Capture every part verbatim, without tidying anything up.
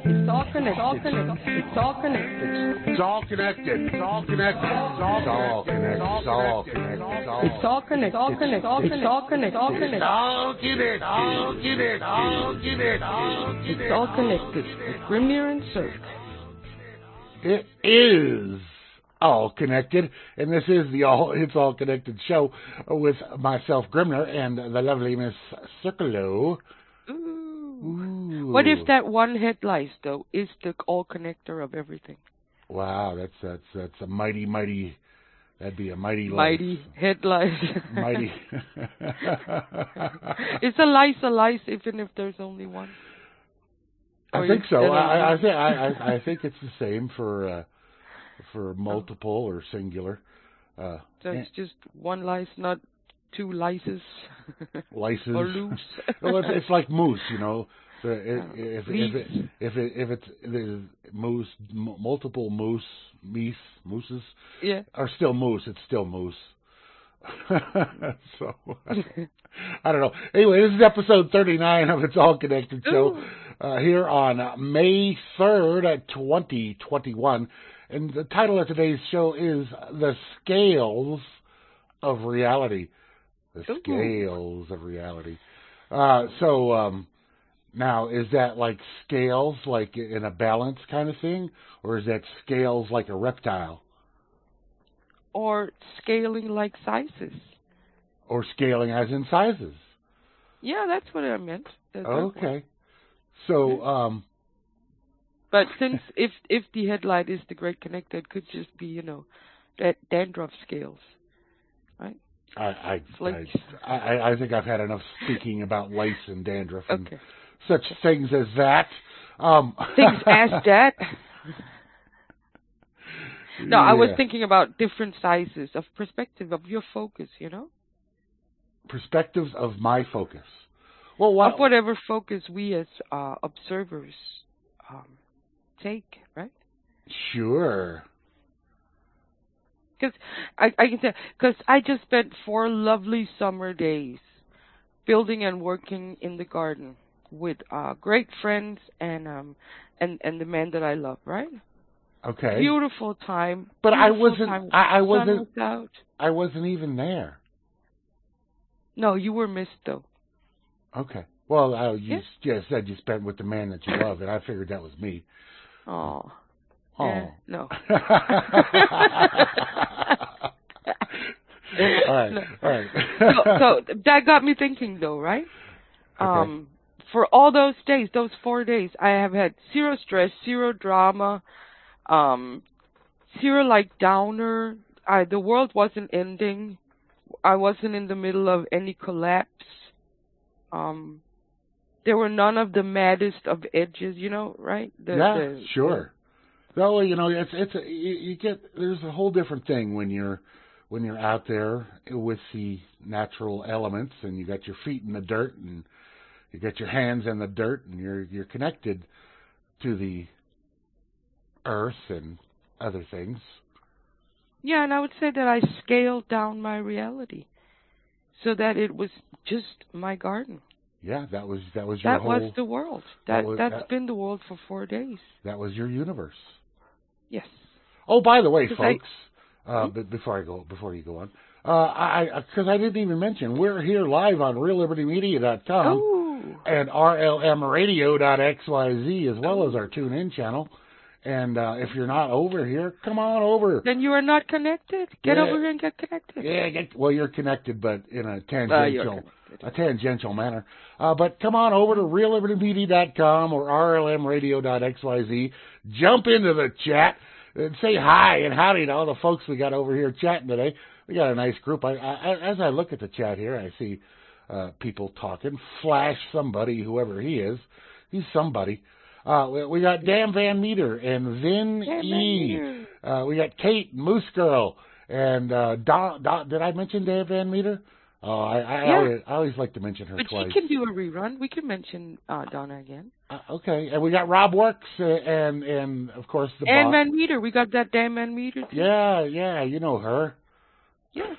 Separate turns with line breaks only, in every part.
It's all connected. It's all connected. It's all connected.
It's all connected. It's all connected. It's all connected. It's all connected.
It's all connected. It's all connected. It's all connected. It's all connected. All connected.
All connected. All connected. All connected. All connected.
It's all connected. With Grimnir and Cirque.
It is all connected, and this is the all It's All Connected show with myself, Grimnir, and the lovely Miss Circolo.
Ooh.
Ooh.
What if that one head lice, though, is the all connector of everything?
Wow, that's that's that's a mighty, mighty. That'd be a mighty lice.
Mighty head lice.
Mighty.
Is a lice a lice, even if there's only one?
I
Or
think
is
so.
that a
I, I
lice?
think I, I, I think it's the same for uh, for multiple or singular. Uh,
So it's just one lice, not two lices.
lices.
Or loose.
Well, it's, it's like moose, you know. So if,
Oh,
if, if,
please.
it, if it if it's there's moose, m- multiple moose, meese, mooses
Yeah.
are still moose. It's still moose. So I don't know. Anyway, this is episode thirty-nine of It's All Connected show uh, here on May third, twenty twenty-one, and the title of today's show is "The Scales of Reality." The
Ooh.
scales of reality. Uh, so um, now, is that like scales, like in a balance kind of thing, or is that scales like a reptile?
Or scaling like sizes.
Or scaling as in sizes?
Yeah, that's what I meant. That's
Okay. So, um...
But since if if the headlight is the great connector, it could just be, you know, that dandruff scales, right?
I I,
Flakes.
I I I think I've had enough speaking about lice and dandruff and
Okay.
such things as that. Um,
Things as that. No, I was
yeah.
thinking about different sizes of perspective of your focus, you know?
Perspectives of my focus. Well, what,
Of whatever focus we as uh, observers um, take, right?
Sure.
Because I, I can tell, because I just spent four lovely summer days building and working in the garden with uh, great friends and um and and the man that I love, right?
Okay.
Beautiful time.
But I
beautiful
wasn't.
time.
I, I
Sun
wasn't.
was out.
I wasn't even there.
No, you were missed though.
Okay. Well, I, you
Yeah.
just said you spent with the man that you love, and I figured that was me.
Oh.
Oh.
Yeah, no.
all right.
No.
All right.
so, so that got me thinking, though, right?
Okay.
Um, for all those days, those four days, I have had zero stress, zero drama, um, zero like downer. I, the world wasn't ending. I wasn't in the middle of any collapse. Um, there were none of the maddest of edges, you know, right? The,
yeah,
the,
sure. No, you know, it's it's a, you, you get there's a whole different thing when you're when you're out there with the natural elements and you got your feet in the dirt and you got your hands in the dirt and you're you're connected to the earth and other things.
Yeah, and I would say that I scaled down my reality so that it was just my garden.
Yeah, that was that was your
That
whole.
was the world.
that
That,
was-
that's
that-
been the world for four days.
That was your universe.
Yes.
Oh, by the way,
'Cause I-
folks, uh, but before I go, before you go on, uh, I because I, I didn't even mention we're here live on real liberty media dot com
Ooh.
and R L M radio dot X Y Z as well as our TuneIn channel. And uh, if you're not over here, come on over.
Then you are not connected. Get
Yeah.
over here and get connected.
Yeah, get, well, you're connected, but in a
Uh, you're
tangential,
connected.
a tangential manner. Uh, but come on over to real liberty media dot com or R L M radio dot X Y Z. Jump into the chat and say hi and howdy to all the folks we got over here chatting today. We got a nice group. I, I, as I look at the chat here, I see uh, people talking. Flash somebody, whoever he is. He's somebody. Uh, we, we got Dan Van Meter and Vin
Dan Van
E.
Meter.
Uh, we got Kate Moose Girl and uh, Don, Don. Did I mention Dan Van Meter? Oh, I, I,
Yeah.
always, I always like to mention her
But
twice.
she can do a rerun. We can mention uh, Donna again.
Uh, okay, and we got Rob Works uh, and and of course the
And
boss.
Man Meter. We got that damn Man Meter. Too.
Yeah, yeah, you know her.
Yeah.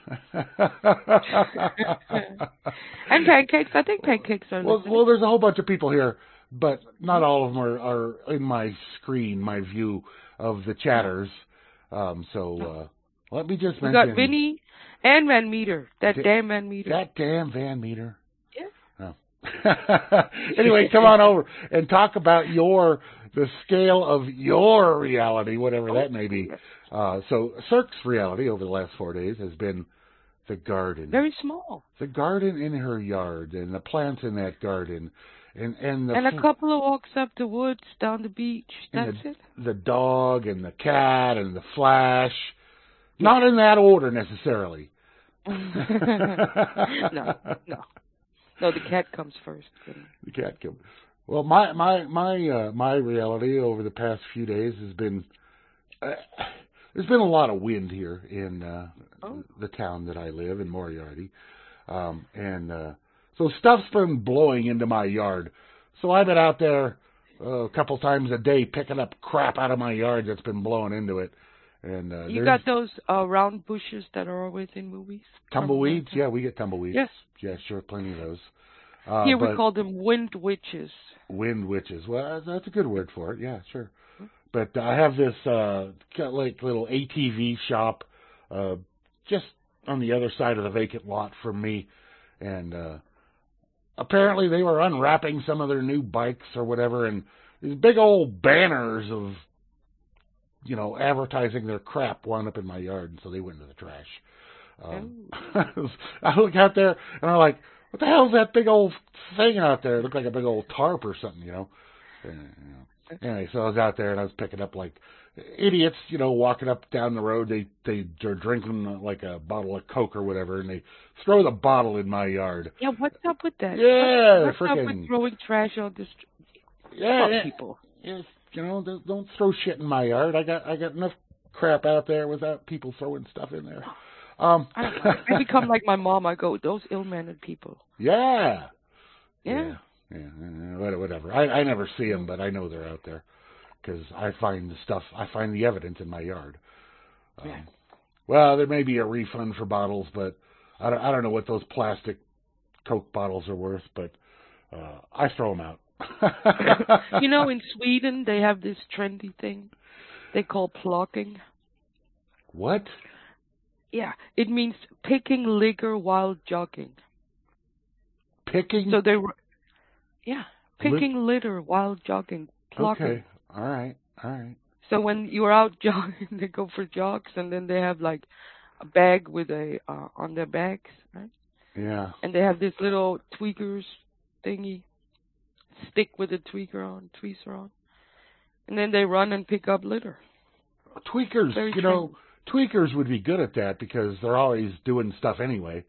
And pancakes. I think pancakes are
well,
listening.
well, there's a whole bunch of people here but not all of them are, are in my screen, my view of the chatters. Um, so uh, let me just
we
mention...
got Vinny and Van Meter. That da- damn Van Meter.
That damn Van Meter.
Yeah.
Oh. Anyway, come on over and talk about your the scale of your reality, whatever
Oh,
that may be. Uh, so Cirque's reality over the last four days has been the garden.
Very small.
The garden in her yard and the plants in that garden. And and, the
and a couple of walks up the woods, down the beach. That's
the,
it.
The dog and the cat and the Flash. Yeah. Not in that order necessarily.
no, no. No, the cat comes first.
The cat comes. Well, my my my uh, my reality over the past few days has been uh, there's been a lot of wind here in uh, oh. the town that I live in, Moriarty, um, and uh, so stuff's been blowing into my yard. So I've been out there uh, a couple times a day picking up crap out of my yard that's been blowing into it. And uh,
you got those uh, round bushes that are always in movies?
Tumbleweeds? Yeah, we get tumbleweeds.
Yes.
Yeah, sure, plenty of those. Uh,
Here we call them wind witches.
Wind witches. Well, that's a good word for it. Yeah, sure. But I have this uh, like little A T V shop uh, just on the other side of the vacant lot from me, and uh, apparently they were unwrapping some of their new bikes or whatever, and these big old banners of, you know, advertising their crap wound up in my yard, and so they went into the trash. Um, oh. I look out there, and I'm like, what the hell is that big old thing out there? It looked like a big old tarp or something, you know. And, you know. Anyway, so I was out there, and I was picking up, like, idiots, you know, walking up down the road. They, they, they're drinking, like, a bottle of Coke or whatever, and they throw the bottle in my yard.
Yeah, what's up with that?
Yeah,
what's, what's
freaking,
up with throwing trash on the street?
Yeah, yeah,
people.
Yeah, you know, don't, don't throw shit in my yard. I got I got enough crap out there without people throwing stuff in there. Um,
I, don't know. I become like my mom. I go, those ill-mannered people.
Yeah.
Yeah.
Yeah. yeah whatever. I, I never see them, but I know they're out there because I find the stuff, I find the evidence in my yard. Um,
yeah.
Well, there may be a refund for bottles, but I don't, I don't know what those plastic Coke bottles are worth, but uh, I throw them out.
You know, in Sweden, they have this trendy thing they call plucking.
What?
Yeah, it means picking liquor while jogging.
Picking?
So they were, yeah, picking Li- litter while jogging. Plucking.
Okay, all right, all right.
So when you're out jogging, they go for jogs, and then they have like a bag with a uh, on their backs, right?
Yeah.
And they have this little tweakers thingy, stick with a tweaker on, tweezer on, and then they run and pick up litter.
Tweakers,
Very
you
trendy.
know, tweakers would be good at that because they're always doing stuff anyway.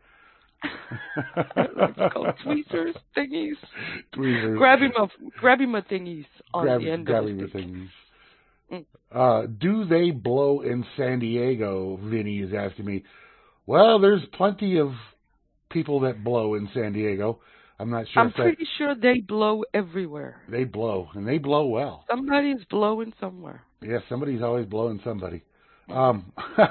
It's called tweezers, thingies.
Tweezers.
Grabbing my, grabbing my thingies on
Grab,
the end
grabbing
of the
the thingies.
Mm.
Uh, do they blow in San Diego? Vinny is asking me. Well, there's plenty of people that blow in San Diego. I'm not sure.
I'm
if that,
pretty sure they blow everywhere.
They blow, and they blow well.
Somebody's blowing somewhere.
Yeah, somebody's always blowing somebody. Um,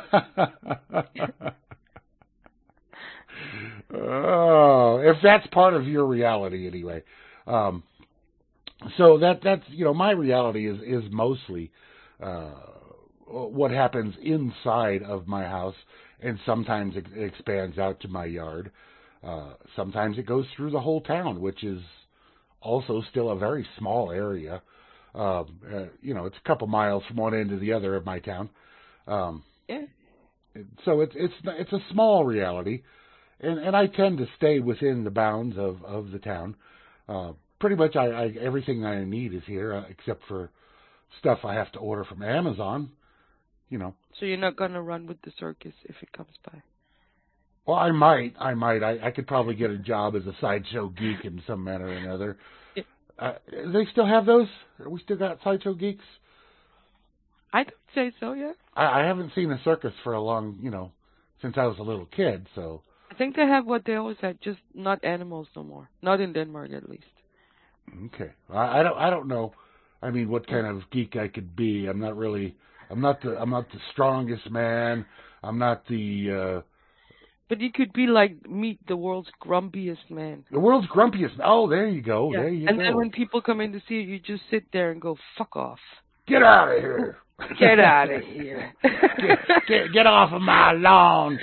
oh, if that's part of your reality, anyway. Um, so that that's you know my reality is is mostly uh, what happens inside of my house, and sometimes it expands out to my yard. Uh, sometimes it goes through the whole town, which is also still a very small area. Um, uh, you know, it's a couple miles from one end to the other of my town. Um,
yeah.
So it's it's it's a small reality, and, and I tend to stay within the bounds of, of the town. Uh, pretty much, I, I everything I need is here, uh, except for stuff I have to order from Amazon. You know.
So you're not gonna run with the circus if it comes by.
Well, I might. I might. I, I could probably get a job as a sideshow geek in some manner or another.
Yeah.
Uh, they still have those? We still got sideshow geeks?
I don't say so, yeah.
I, I haven't seen a circus for a long, you know, since I was a little kid, so.
I think they have what they always had, just not animals no more. Not in Denmark, at least.
Okay. I, I don't. I don't know. I mean, what kind of geek I could be. I'm not really. I'm not the. I'm not the strongest man. I'm not the. Uh,
But you could be like, meet the world's grumpiest man.
The world's grumpiest. Oh, there you go.
Yeah.
There you
and
go.
And then when people come in to see you, you just sit there and go, fuck off.
Get out of here.
Get out of here.
get, get, get off of my lawn.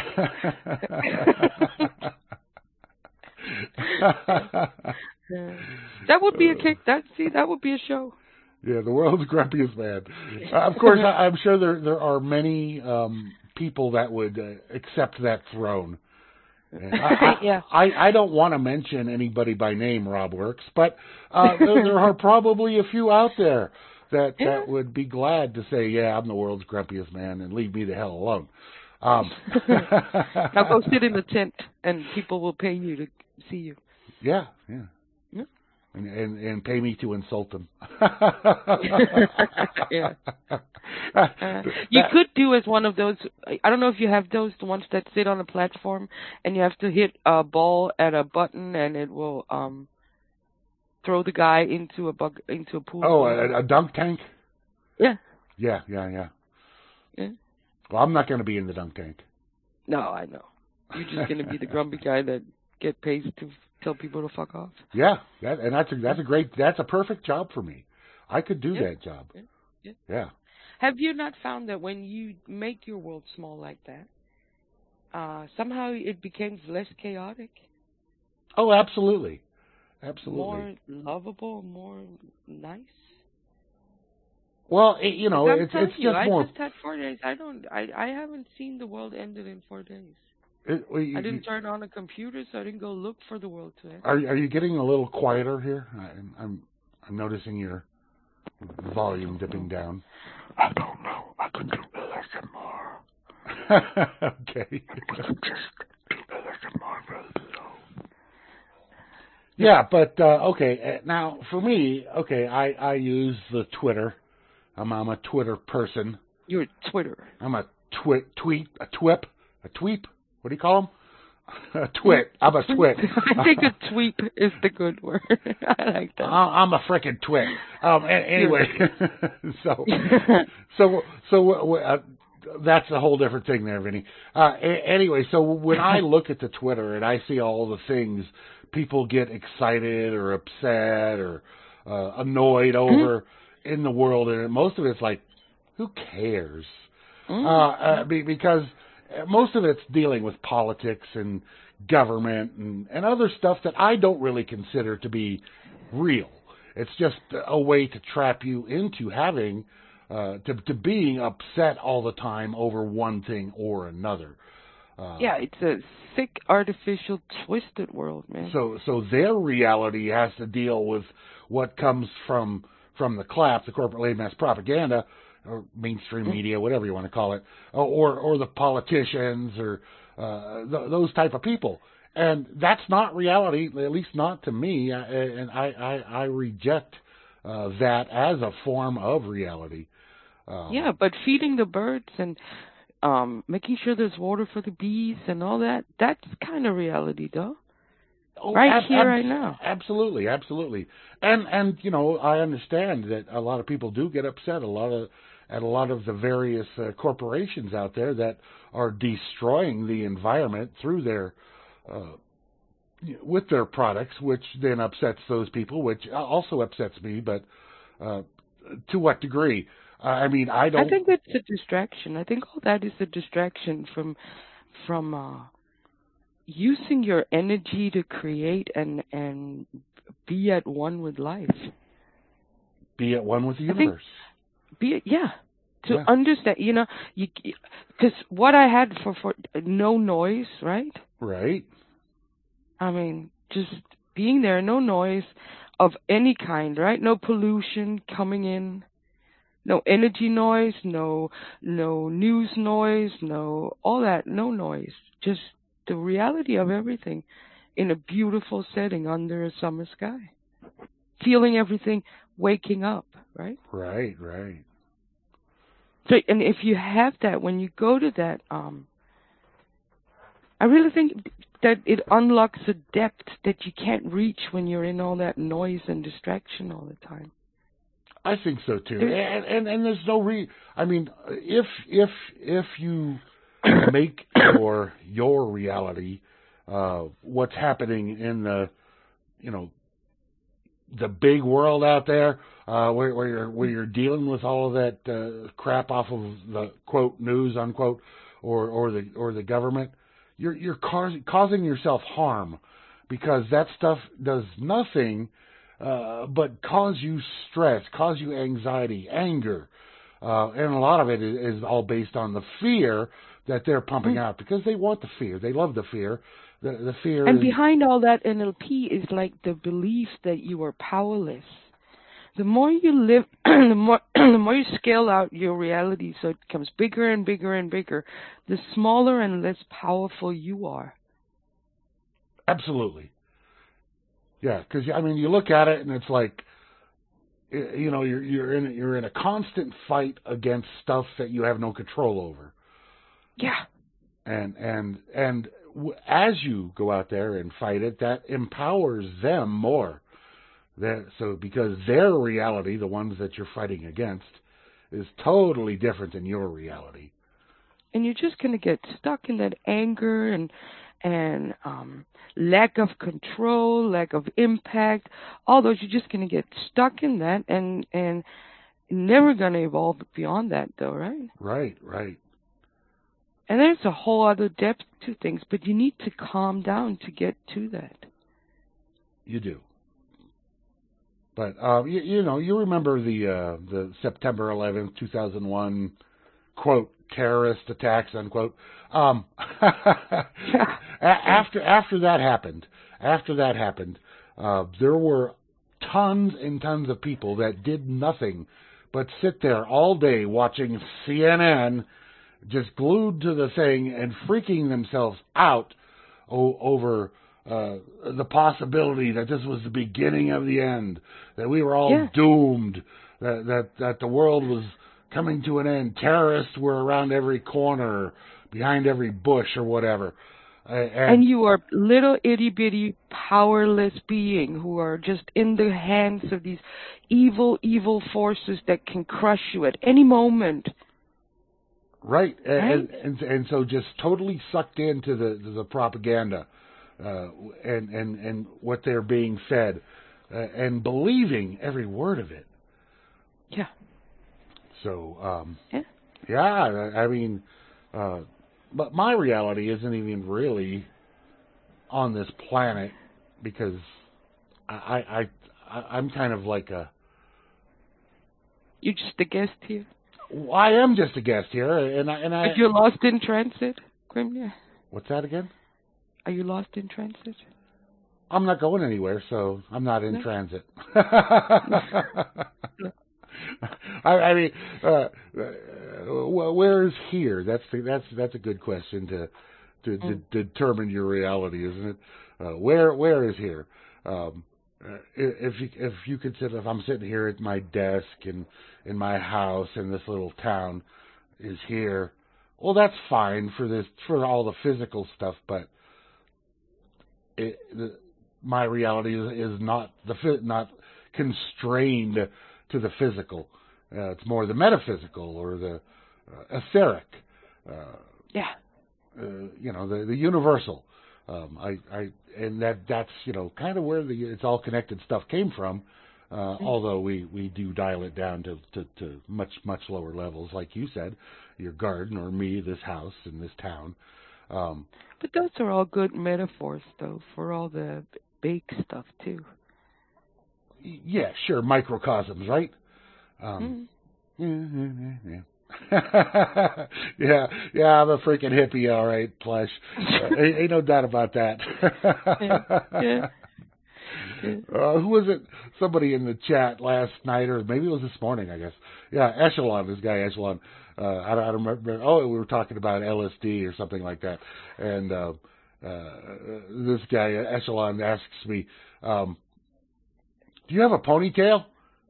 That would be a kick. That see, that would be a show.
Yeah, the world's grumpiest man. Uh, of course, I, I'm sure there there are many um, people that would uh, accept that throne. I, I,
yeah.
I, I don't want to mention anybody by name, Rob Works, but uh, there, there are probably a few out there that,
yeah.
that would be glad to say, yeah, I'm the world's grumpiest man, and leave me the hell alone. Um,
now go sit in the tent, and people will pay you to see you.
Yeah, yeah.
yeah.
And, and and pay me to insult them.
yeah. Uh, you that, could do as one of those. I don't know if you have those, the ones that sit on a platform, and you have to hit a ball at a button, and it will um throw the guy into a bug into a pool.
Oh, a, a dunk tank.
Yeah.
Yeah, yeah, yeah.
Yeah.
Well, I'm not going to be in the dunk tank.
No, I know. You're just going to be the grumpy guy that get paid to tell people to fuck off.
Yeah, that, and that's a, that's a great, that's a perfect job for me. I could do
yeah.
that job.
Yeah. Yeah.
yeah.
Have you not found that when you make your world small like that, uh, somehow it becomes less chaotic?
Oh, absolutely. Absolutely.
More lovable, more nice?
Well, it, you know, it's it's
you,
just
I
more.
I just had four days. I don't. I I haven't seen the world ended in four days.
It, well, you,
I didn't
you,
turn on a computer, so I didn't go look for the world to end.
Are are you getting a little quieter here? I'm I'm, I'm noticing your volume dipping down.
I don't know. I can do A S M R.
Okay.
I can just do A S M R radio.
Yeah, but uh, okay. Now for me, okay, I I use the Twitter. I'm, I'm a Twitter person.
You're Twitter.
I'm a twit, tweet, a twip, a tweep. What do you call them? A twit. I'm a twit.
I think a tweep is the good word. I like that.
I'm a frickin' twit. Um. Anyway, so so so uh, that's a whole different thing there, Vinny. Uh. Anyway, so when I look at the Twitter and I see all the things people get excited or upset or uh, annoyed over. Mm-hmm. In the world, and most of it's like, who cares? Mm. Uh, uh, be, because most of it's dealing with politics and government and, and other stuff that I don't really consider to be real. It's just a way to trap you into having, uh, to, to being upset all the time over one thing or another. Uh,
yeah, it's a sick, artificial, twisted world, man.
So, so their reality has to deal with what comes from from the clap, the corporate lame ass propaganda, or mainstream media, whatever you want to call it, or or the politicians, or uh, th- those type of people. And that's not reality, at least not to me, and I, I, I reject uh, that as a form of reality. Um,
yeah, but feeding the birds and um, making sure there's water for the bees and all that, that's kind of reality, though.
Oh,
right
ab-
here,
ab-
right now.
Absolutely, absolutely. And and you know, I understand that a lot of people do get upset. A lot of at a lot of the various uh, corporations out there that are destroying the environment through their uh, with their products, which then upsets those people, which also upsets me. But uh, to what degree? Uh, I mean, I don't.
I think it's a distraction. I think all that is a distraction from from. Uh, using your energy to create and and be at one with life.
Be at one with the universe.
Be yeah. To
yeah.
understand, you know, you because what I had for for no noise, right?
Right.
I mean, just being there, no noise of any kind, right? No pollution coming in, no energy noise, no no news noise, no all that, no noise, just the reality of everything in a beautiful setting under a summer sky. Feeling everything, waking up, right?
Right, right.
So, and if you have that, when you go to that, um, I really think that it unlocks a depth that you can't reach when you're in all that noise and distraction all the time.
I think so too. And, and, and there's no re, I mean, if, if, if you, make your your reality uh, what's happening in the, you know, the big world out there, uh, where, where you're where you're dealing with all of that uh, crap off of the quote news unquote, or or the or the government. You're you're causing causing yourself harm, because that stuff does nothing uh, but cause you stress, cause you anxiety, anger, uh, and a lot of it is, is all based on the fear that they're pumping out, because they want the fear, they love the fear. The, the fear
And
is,
behind all that N L P is like the belief that you are powerless. The more you live, the more the more you scale out your reality, so it becomes bigger and bigger and bigger, the smaller and less powerful you are.
Absolutely. Yeah, because I mean, you look at it and it's like, you know, you're you're in you're in a constant fight against stuff that you have no control over.
Yeah.
And and and as you go out there and fight it, that empowers them more. That so because their reality, the ones that you're fighting against, is totally different than your reality.
And you're just going to get stuck in that anger and and um, lack of control, lack of impact. All those, you're just going to get stuck in that, and and never going to evolve beyond that, though, right?
Right, right.
And there's a whole other depth to things, but you need to calm down to get to that.
You do. But uh, you, you know, you remember the uh, the September eleventh, two thousand one quote terrorist attacks unquote. Um, after after that happened, after that happened, uh, there were tons and tons of people that did nothing but sit there all day watching C N N, just glued to the thing and freaking themselves out o- over uh, the possibility that this was the beginning of the end, that we were all
yeah.
doomed, that, that that the world was coming to an end. Terrorists were around every corner, behind every bush or whatever. Uh, and,
and you are little itty-bitty powerless being who are just in the hands of these evil, evil forces that can crush you at any moment.
Right,
right?
And, and and so just totally sucked into the the propaganda uh, and and and what they're being fed, uh, and believing every word of it.
Yeah.
So um,
yeah,
yeah, I mean, uh, but my reality isn't even really on this planet, because I I, I I'm kind of like a.
You're just a guest here.
I am just a guest here, and I and I.
Are you lost in transit, Grimnir?
What's that again?
Are you lost in transit?
I'm not going anywhere, so I'm not in
no?
transit. I, I mean, uh, uh, where is here? That's the, that's that's a good question to to, mm. to determine your reality, isn't it? Uh, where where is here? Um, uh, if you, if you consider, if I'm sitting here at my desk and in my house in this little town, is here? Well, that's fine for this for all the physical stuff, but it, the, my reality is, is not the not constrained to the physical. Uh, it's more the metaphysical or the uh, etheric. Uh,
yeah.
Uh, you know, the the universal. Um, I I and that that's you know kind of where the it's all connected stuff came from. Uh, mm-hmm. Although we, we do dial it down to, to, to much much lower levels, like you said, your garden or me, this house and this town. Um,
but those are all good metaphors, though, for all the big stuff too.
Yeah, sure, microcosms, right? Um, mm-hmm. yeah, yeah, yeah, yeah. I'm a freaking hippie, all right, Plush. Uh, ain't, ain't no doubt about that.
yeah. yeah.
Uh, who was it? Somebody in the chat last night, or maybe it was this morning, I guess. Yeah, Echelon, this guy Echelon. Uh, I, don't, I don't remember. Oh, we were talking about L S D or something like that. And uh, uh, this guy Echelon asks me, um, "Do you have a ponytail?"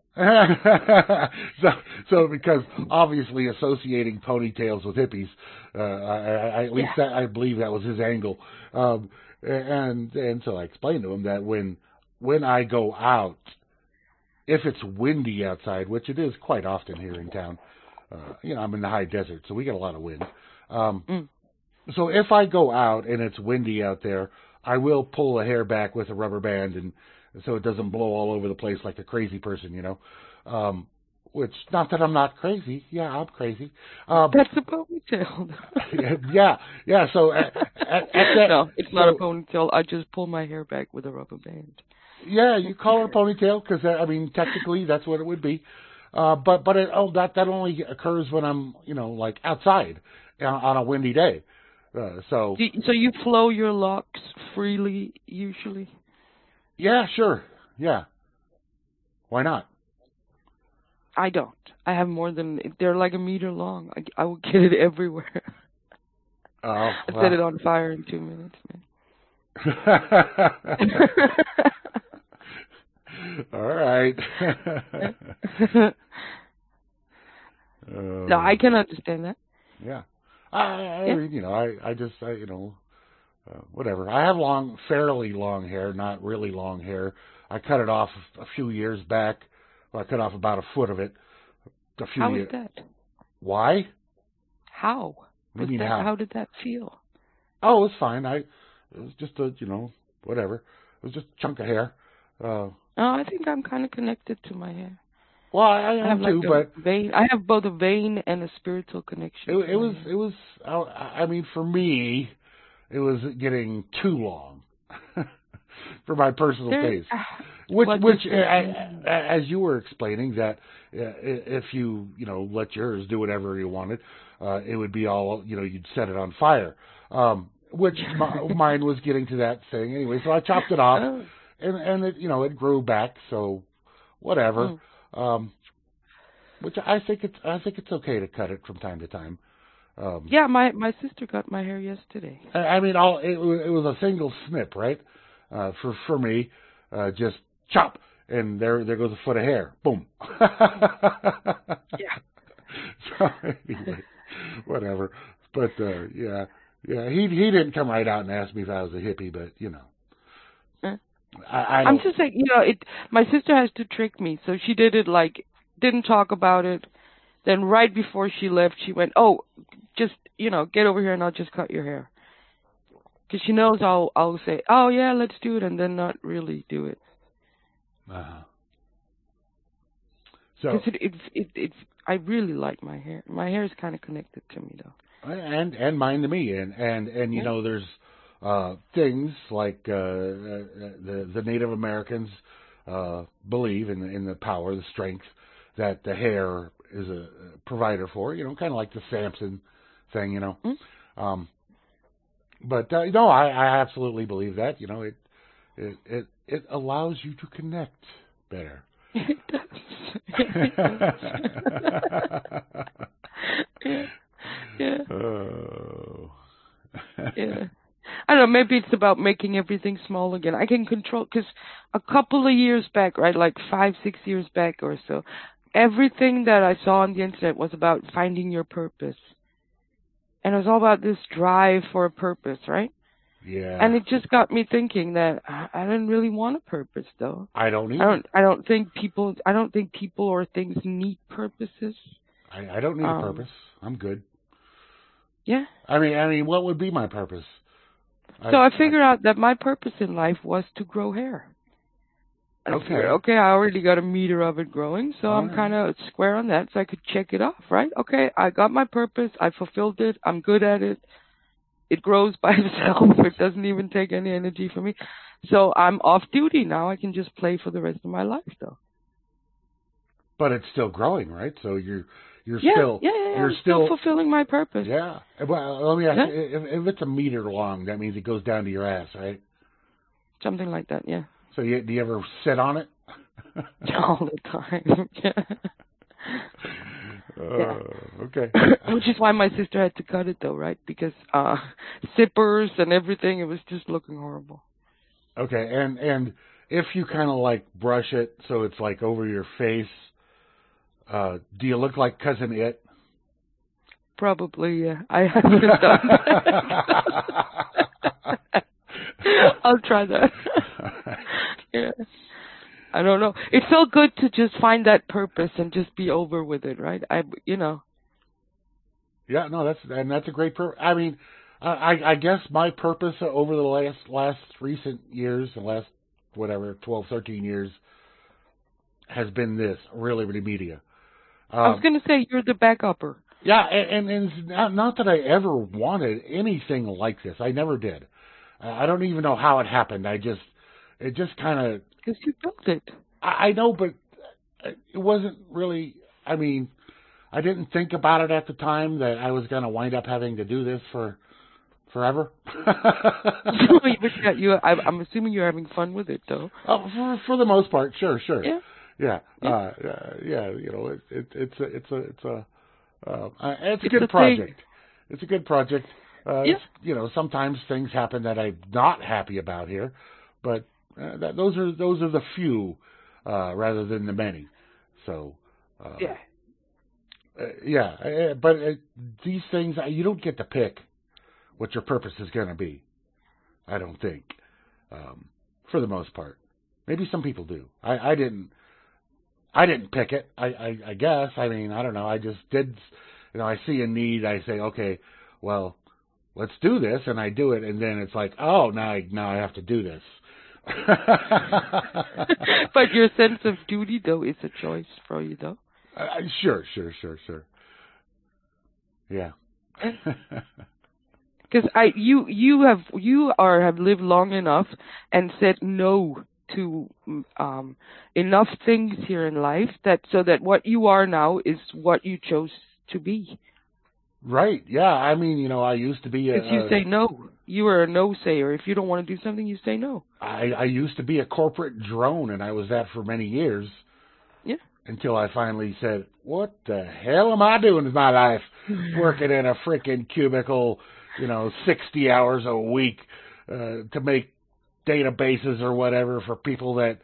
so, so because obviously associating ponytails with hippies, uh, I, I, at least
yeah.
that, I believe that was his angle. Um, and and so I explained to him that when when I go out, if it's windy outside, which it is quite often here in town, uh, you know, I'm in the high desert, so we get a lot of wind. Um, mm. so if I go out and it's windy out there, I will pull the hair back with a rubber band, and so it doesn't blow all over the place like a crazy person, you know. Um, which, not that I'm not crazy. Yeah, I'm crazy. Um,
That's a ponytail.
yeah, yeah. So at, at, at that,
no, it's
so,
not a ponytail. I just pull my hair back with a rubber band.
Yeah, you call it a ponytail because I mean technically that's what it would be. Uh, but but it, oh that that only occurs when I'm you know like outside on, on a windy day. Uh, so
Do you, so you flow your locks freely usually?
Yeah, sure. Yeah. Why not?
I don't. I have more than they're like a meter long. I, I will get it everywhere.
Oh,
I
well.
set it on fire in two minutes, man.
All right.
No, I can understand that.
Yeah. I, I
Yeah.
mean, you know, I, I just, I, you know, uh, whatever. I have long, fairly long hair, not really long hair. I cut it off a few years back. Well, I cut off about a foot of it. A few
How
years.
is that?
Why?
How?
What do you mean
that,
how?
How did that feel?
Oh, it was fine. I, it was just a, you know, whatever. It was just a chunk of hair. Uh,
Oh, I think I'm kind of connected to my hair.
well, I, I
I
am
have like
too,
a
but
vein. I have both a vein and a spiritual connection.
it,
to
it
my
was,
hair.
it was. I, I mean, for me, it was getting too long for my personal
There-
taste. Which,
what
which,
does
uh,
that mean?
as you were explaining, that uh, if you, you know, let yours do whatever you wanted, uh, it would be all, you know, you'd set it on fire. Um, which my, mine was getting to that thing anyway. So I chopped it off,
Oh.
and and it, you know, it grew back. So whatever.
Mm.
Um, which I think it's, I think it's okay to cut it from time to time. Um,
Yeah, my my sister cut my hair yesterday.
I, I mean, all it, was- it was a single snip, right? Uh, for for me, uh, just chop, and there there goes a foot of hair. Boom.
Yeah.
So anyway, whatever. But uh, yeah, yeah. He he didn't come right out and ask me if I was a hippie, but you know,
Uh,
I, I
I'm
don't.
just saying, you know, it. My sister has to trick me, so she did it like didn't talk about it. Then right before she left, she went, "Oh, just you know, get over here and I'll just cut your hair," because she knows I'll I'll say, "Oh yeah, let's do it," and then not really do it.
Uh-huh. So
Because it, it's it, it's I really like my hair. My hair is kind of connected to me though.
and and mine to me, and and and you
Yeah.
know, there's uh, things like uh, the the Native Americans uh, believe in the, in the power, the strength that the hair is a provider for. You know, kind of like the Samson thing. You know,
Mm.
um, but uh, no, I, I absolutely believe that. You know, it it it it allows you to connect better.
It does. It does. Yeah. Yeah.
Oh.
Yeah. I don't know, maybe it's about making everything small again. I can control, because a couple of years back, right, like five, six years back or so, everything that I saw on the internet was about finding your purpose. And it was all about this drive for a purpose, right?
Yeah.
And it just got me thinking that I I didn't really want a purpose, though.
I don't
I
either.
don't. I don't think people. I don't think people or things need purposes.
I, I don't need
Um,
a purpose. I'm good.
Yeah.
I mean, I mean, what would be my purpose?
So I figured out that my purpose in life was to grow hair. And I
Okay.
figured, okay, I already got a meter of it growing, so
All
I'm
right.
kind of square on that, so I could check it off, right? Okay, I got my purpose. I fulfilled it. I'm good at it. It grows by itself. It doesn't even take any energy from me. So I'm off duty now. I can just play for the rest of my life, though.
But it's still growing, right? So you're you're
Yeah,
still
yeah, yeah, yeah.
you're
I'm still
still
fulfilling my purpose.
yeah. Well, let me ask
Yeah.
you, if, if it's a meter long, that means it goes down to your ass, right?
Something like that, yeah.
So you, do you ever sit on it?
All the time. Yeah.
Uh, okay.
Which is why my sister had to cut it, though, right? Because uh zippers and everything, it was just looking horrible.
Okay, and and if you kind of like brush it so it's like over your face, uh, do you look like Cousin It?
Probably, yeah. I haven't done that. I'll try that. Yeah. I don't know. It felt good to just find that purpose and just be over with it, right? I, you know.
Yeah, no, that's and that's a great. Per- I mean, I, I guess my purpose over the last last recent years, the last whatever twelve, thirteen years, has been this Real Liberty Media. Um,
I was going to say you're the backupper.
Yeah, and, and, and it's not, not that I ever wanted anything like this. I never did. I don't even know how it happened. I just, it just kind of.
Because you built it.
I, I know, but it wasn't really. I mean, I didn't think about it at the time that I was going to wind up having to do this for forever.
you, I, I'm assuming you're having fun with it, though.
Oh, for for the most part, sure, sure.
Yeah.
Yeah.
Yeah.
Uh, uh, yeah. You know, it, it, it's a, it's a, it's a, uh, it's a
It's
good
a
project.
thing.
It's a good project. Uh,
Yeah.
it's, you know, sometimes things happen that I'm not happy about here, but uh, that, those are those are the few uh, rather than the many. So. Uh,
Yeah.
Uh, yeah, uh, but uh, these things, uh, you don't get to pick what your purpose is going to be. I don't think, um, for the most part. Maybe some people do. I, I didn't. I didn't pick it. I, I, I guess. I mean, I don't know. I just did. You know, I see a need. I say, okay, well, let's do this, and I do it, and then it's like, oh, now I now I have to do this.
But your sense of duty, though, is a choice for you, though.
Uh, sure, sure, sure, sure. Yeah.
Because I, you, you have, you are have lived long enough and said no to um, enough things here in life that so that what you are now is what you chose to be.
Right. Yeah. I mean, you know, I used to be a.
If you say no, you are a no sayer. If you don't want to do something, you say no.
I, I used to be a corporate drone, and I was that for many years.
Yeah.
Until I finally said, what the hell am I doing with my life? Working in a freaking cubicle, you know, sixty hours a week uh, to make databases or whatever for people that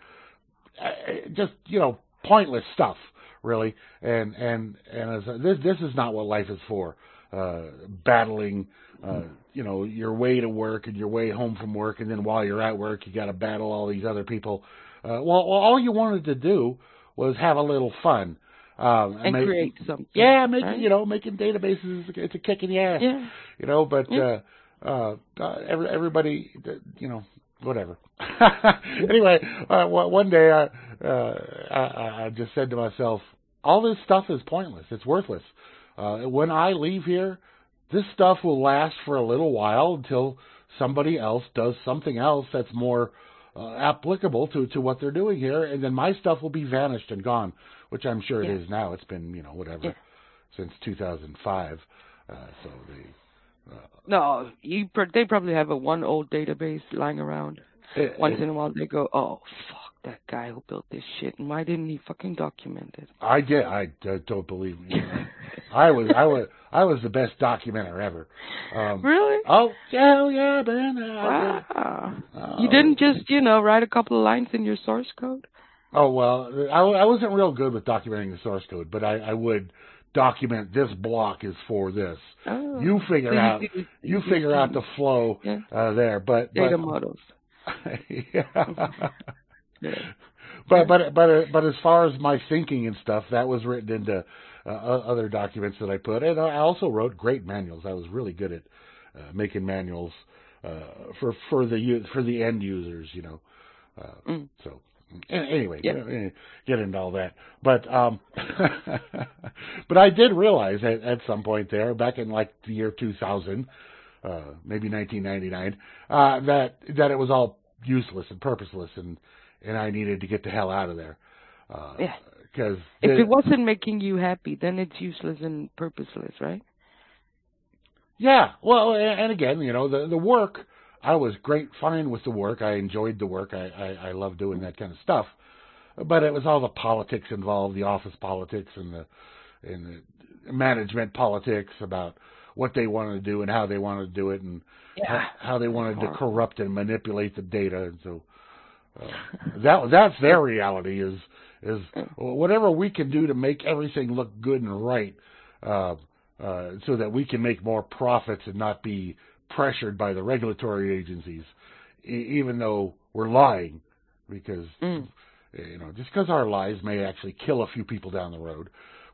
uh, just, you know, pointless stuff, really. And and and as a, this this is not what life is for. Uh, battling, uh, you know, your way to work and your way home from work, and then while you're at work, you got to battle all these other people. Uh, well, well, all you wanted to do was have a little fun. Um,
and
make,
create something.
Yeah, making,
right?
you know, making databases, it's a kick in the ass.
Yeah.
You know, but,
Yeah.
uh, uh, every, everybody, you know, whatever. Anyway, uh, one day I, uh, I, I just said to myself, all this stuff is pointless. It's worthless. Uh, when I leave here, this stuff will last for a little while until somebody else does something else that's more Uh, applicable to, to what they're doing here, and then my stuff will be vanished and gone, which I'm sure
yeah.
it is now. It's been, you know, whatever,
yeah.
since two thousand five. Uh, so they... Uh,
no, you pr- they probably have a one old database lying around.
it,
Once
it,
in a while they go, oh, fuck, that guy who built this shit, and why didn't he fucking document it?
I did. I, I don't believe me. I was, I was, I was the best documenter ever. Um,
really?
Oh, yeah, yeah, man. I,
Wow.
uh,
You didn't just, you know, write a couple of lines in your source code?
Oh, well, I, I wasn't real good with documenting the source code, but I, I would document this block is for this.
Oh.
You figure
So you
out,
do-
you
you
figure
do
out the flow
yeah.
uh, there, but
Data
but,
models.
yeah.
Yeah.
But but but uh, but as far as my thinking and stuff, that was written into uh, other documents that I put, and I also wrote great manuals. I was really good at uh, making manuals uh, for for the for the end users, you know. Uh,
Mm.
So anyway,
Yeah.
get into all that. But um, but I did realize at, at some point there, back in like the year two thousand, uh, maybe nineteen ninety-nine, uh, that that it was all useless and purposeless, and and I needed to get the hell out of there. Uh,
Yeah.
Because
If it wasn't making you happy, then it's useless and purposeless, right?
Yeah. Well, and, and again, you know, the the work, I was great, fine with the work. I enjoyed the work. I, I, I love doing that kind of stuff. But it was all the politics involved, the office politics and the and the management politics about what they wanted to do and how they wanted to do it, and
Yeah.
how, how they wanted to corrupt and manipulate the data. And so uh, that that's their reality is is whatever we can do to make everything look good and right, uh, uh, so that we can make more profits and not be pressured by the regulatory agencies, e- even though we're lying, because
Mm.
you know, just because our lies may actually kill a few people down the road,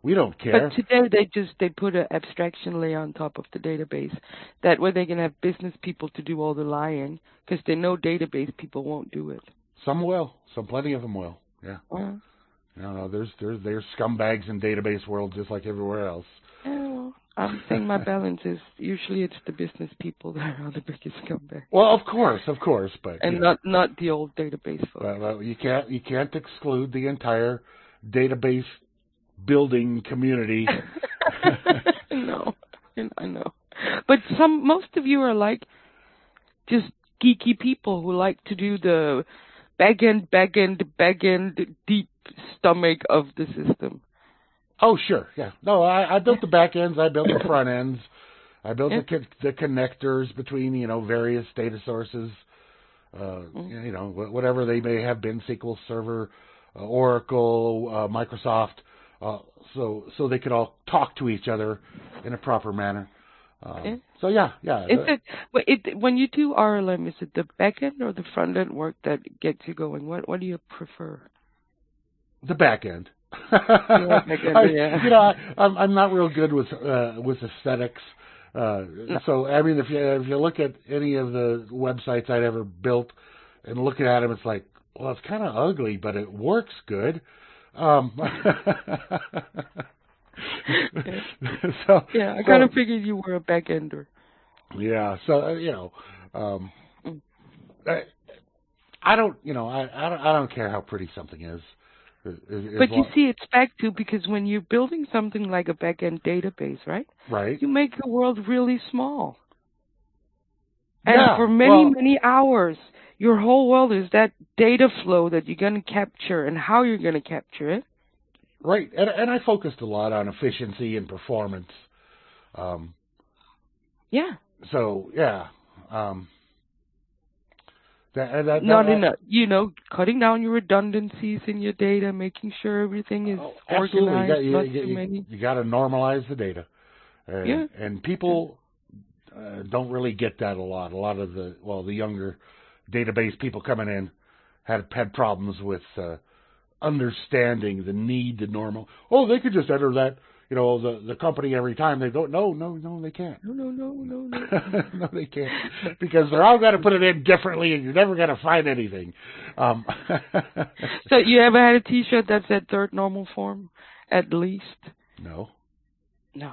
We don't care.
But today they just they put an abstraction layer on top of the database. That way they can have business people to do all the lying because they know database people won't do it.
Some will. Some plenty of them will. Yeah.
Well,
No, no. There's there's there's scumbags in database world just like everywhere else.
yeah, well, I'm saying my balance is usually it's the business people that are the biggest scumbags.
Well, of course, of course, but
and
you know,
not not the old database folks.
But, but you can't you can't exclude the entire database building community.
No, I know. But some most of you are like just geeky people who like to do the back end, back end, back end, deep stomach of the system.
Oh, sure, yeah. No, I, I built the back ends. I built the front ends. I built
Yeah.
the co- the connectors between you know various data sources. Uh,
Mm.
You know, wh- whatever they may have been, S Q L Server, uh, Oracle, uh, Microsoft, uh, so so they could all talk to each other in a proper manner. Um,
Yeah.
So yeah, yeah.
Is it, but it when you do R L M? Is it the back end or the front end work that gets you going? What what do you prefer?
The back end.
back end,
I,
yeah.
You know, I, I'm I'm not real good with uh, with aesthetics. Uh,
No.
So I mean, if you if you look at any of the websites I'd ever built and looking at them, it's like, well, it's kind of ugly, but it works good. Um, so
Yeah, I
so-
kind of figured you were a back ender.
Yeah, so uh, you know, um,
Mm.
I, I don't, you know, I I don't I don't care how pretty something is. As- as
But you
long-
see, it's back to because when you're building something like a back end database, right?
right?
You make the world really small. And
Yeah,
for many,
well-
many hours, your whole world is that data flow that you're going to capture and how you're going to capture it.
Right, and and I focused a lot on efficiency and performance. Um,
Yeah.
so yeah, um, that, that,
Not
that,
in a, you know, cutting down your redundancies in your data, making sure everything is
Oh, absolutely.
organized,
You,
not
got, you,
too
you,
many.
you got to normalize the data, and,
Yeah.
and people uh, don't really get that a lot. A lot of the well, the younger database people coming in had had problems with uh, understanding the need to normal. Oh, they could just enter that, you know, the the company every time. They don't. No, no, no, they can't.
No, no, no, no, no.
No, they can't, because they're all going to put it in differently, and you're never going to find anything. Um,
So you ever had a T-shirt that said third normal form, at least?
no.
No.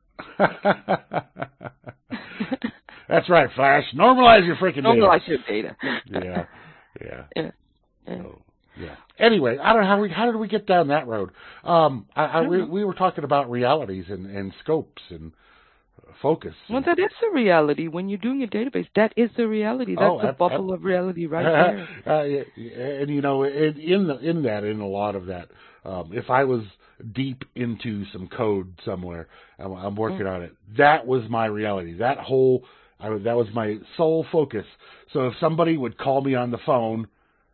That's right, Flash. Normalize your freaking data.
Normalize your data.
Yeah, yeah.
Yeah. Yeah.
So, yeah. Anyway, I don't know how we how did we get down that road. Um, I, I,
I don't
we,
know.
we were talking about realities and, and scopes and uh, focus.
Well,
and-
that is the reality. When you're doing a database, that is the reality. That's
Oh,
the
ab-
bubble
ab-
of reality right there.
uh, yeah, and you know, in, in the in that, in a lot of that, um, if I was deep into some code somewhere, I'm, I'm working
Mm.
on it. That was my reality. That whole, I, was- that was my sole focus. So if somebody would call me on the phone,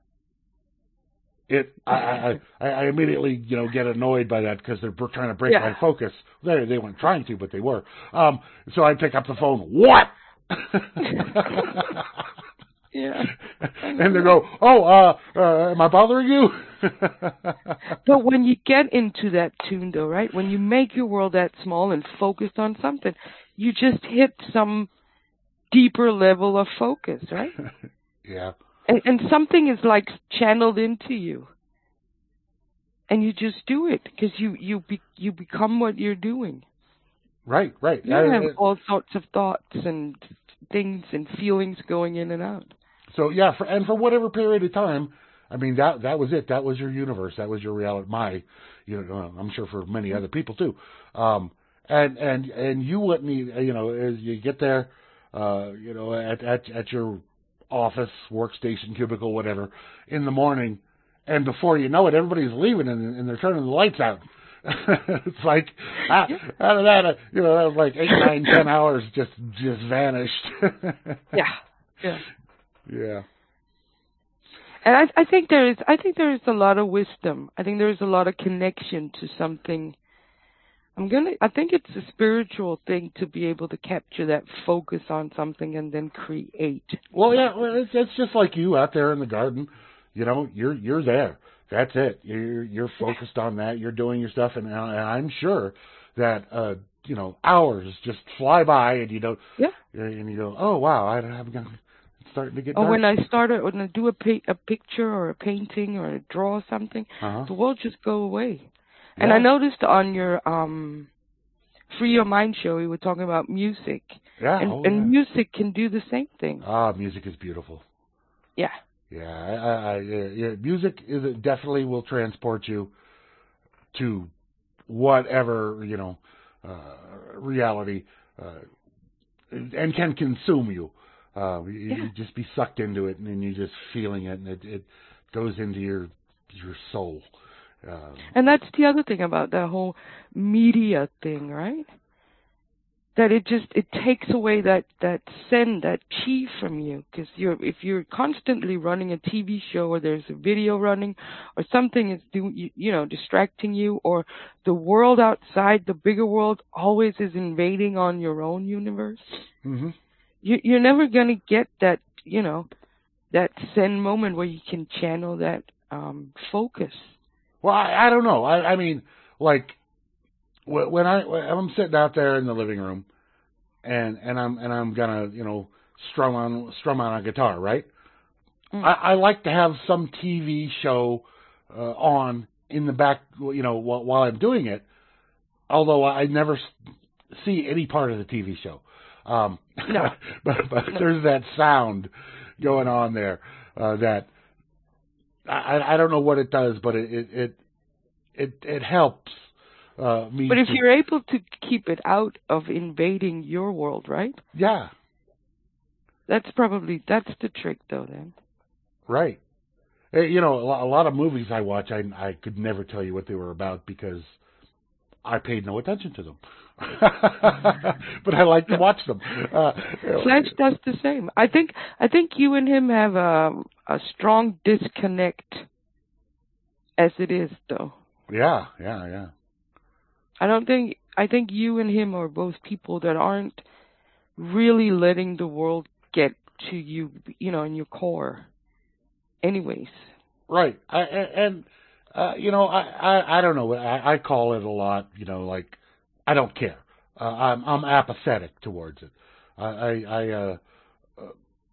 it, I, I, I I immediately, you know, get annoyed by that because they're br- trying to break
Yeah.
my focus. They they weren't trying to, but they were. Um, so I pick up the phone. What?
Yeah.
And they go, oh, uh, uh, am I bothering you?
But when you get into that tune, though, right? When you make your world that small and focused on something, you just hit some deeper level of focus, right?
Yeah.
And, and something is like channeled into you, and you just do it because you you be, you become what you're doing.
Right, right.
You
I-
have
I-
all sorts of thoughts and things and feelings going in and out.
so yeah, for, and for whatever period of time, I mean that that was it. That was your universe. That was your reality. My, you know, I'm sure for many other people too. Um, and and and you wouldn't, need- you know, as you get there, uh, you know, at at at your office, workstation, cubicle, whatever, in the morning, and before you know it, everybody's leaving and, and they're turning the lights out. It's like out, out of that, uh, you know, that was like eight, nine, ten hours just just vanished.
Yeah, yeah.
Yeah.
And I, I think there is, I think there is a lot of wisdom. I think there is a lot of connection to something. I'm gonna. I think it's a spiritual thing to be able to capture that focus on something and then create.
Well, yeah, well, it's, it's just like you out there in the garden. You know, you're you're there. That's it. You're you're focused on that. You're doing your stuff, and, and I'm sure that uh, you know hours just fly by, and you don't.
Yeah.
And you go, oh wow, I haven't got. It's starting to get.
Or
dark.
when I started, when I do a pa- a picture or a painting or draw something,
uh-huh.
the world just go away.
Yeah.
And I noticed on your um, Free Your Mind show, you were talking about music.
Yeah.
And,
oh,
and
yeah.
music can do the same thing.
Ah, music is beautiful.
Yeah.
Yeah, I, I, I, yeah, music is definitely will transport you to whatever you know uh, reality uh, and can consume you. Uh, you,
Yeah.
you just be sucked into it, and then you're just feeling it, and it, it goes into your your soul. Um,
and that's the other thing about the whole media thing, right? That it just it takes away that that zen, that chi from you, because you're if you're constantly running a T V show or there's a video running or something is doing you, you know distracting you, or the world outside, the bigger world always is invading on your own universe.
mm-hmm.
You, you're never gonna get that you know that zen moment where you can channel that um, focus.
Well, I, I don't know. I, I mean, like. When I when I'm sitting out there in the living room, and, and I'm and I'm gonna you know strum on strum on a guitar, right? Mm. I, I like to have some T V show uh, on in the back, you know, while, while I'm doing it. Although I never see any part of the T V show, um,
no.
but but
no.
there's that sound going on there uh, that I I don't know what it does, but it it it it, it helps. Uh, me
but if
to,
you're able to keep it out of invading your world, right?
Yeah.
That's probably, that's the trick though then.
Right. You know, a lot of movies I watch, I, I could never tell you what they were about because I paid no attention to them. But I like to watch them. Uh,
Fletch does the same. I think, I think you and him have a, a strong disconnect as it is though.
Yeah, yeah, yeah.
I don't think, I think you and him are both people that aren't really letting the world get to you, you know, in your core. Anyways.
Right. I, and, uh, you know, I, I, I don't know. I, I call it a lot, you know, like, I don't care. Uh, I'm, I'm apathetic towards it. I, I, I uh, uh,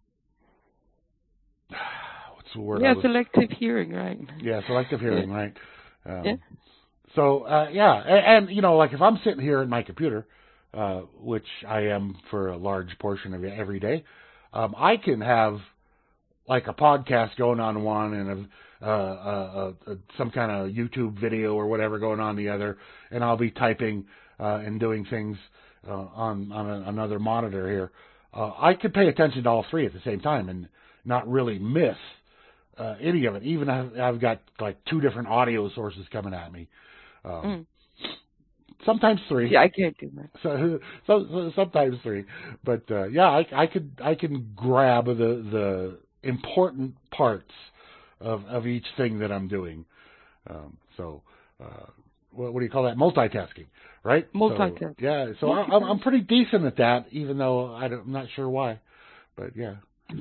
what's the word?
Yeah,
was,
selective hearing, right?
Yeah, selective hearing, yeah. right. Um,
yeah.
So, uh, yeah, and, and, you know, like if I'm sitting here at my computer, uh, which I am for a large portion of every day, um, I can have like a podcast going on one and a, uh, uh, uh, some kind of YouTube video or whatever going on the other, and I'll be typing uh, and doing things uh, on, on a, another monitor here. Uh, I could pay attention to all three at the same time and not really miss uh, any of it. Even if I've got like two different audio sources coming at me. Um, mm. Sometimes three.
Yeah, I can't do that.
So, so, so sometimes three, but uh, yeah, I, I could I can grab the the important parts of of each thing that I'm doing. Um, so, uh, what, what do you call that? Multitasking, right?
Multitasking.
So, yeah. So Multitasking. I'm I'm pretty decent at that, even though I don't, I'm not sure why, but yeah.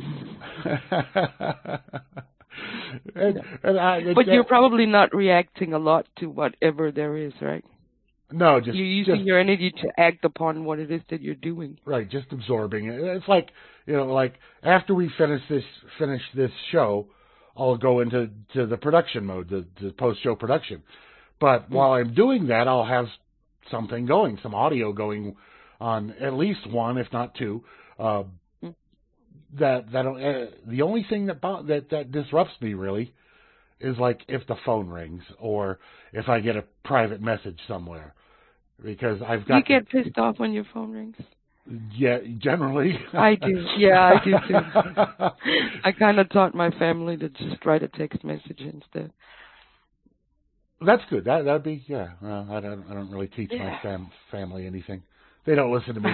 and, and I,
but
uh,
you're probably not reacting a lot to whatever there is, right?
No, just
you're using
just,
your energy to act upon what it is that you're doing.
Right, just absorbing it. It's like you know, like after we finish this finish this show, I'll go into to the production mode, the, the post show production. But mm. while I'm doing that, I'll have something going, some audio going on at least one, if not two. Uh, mm. That that uh, the only thing that that that disrupts me really is like if the phone rings or if I get a private message somewhere, because I've got.
You get pissed off when your phone rings?
Yeah, generally.
I do. Yeah, I do too. I kind of taught my family to just write a text message instead.
That's good. That that'd be yeah. Well, I don't I don't really teach yeah. my fam, family anything. They don't listen to me.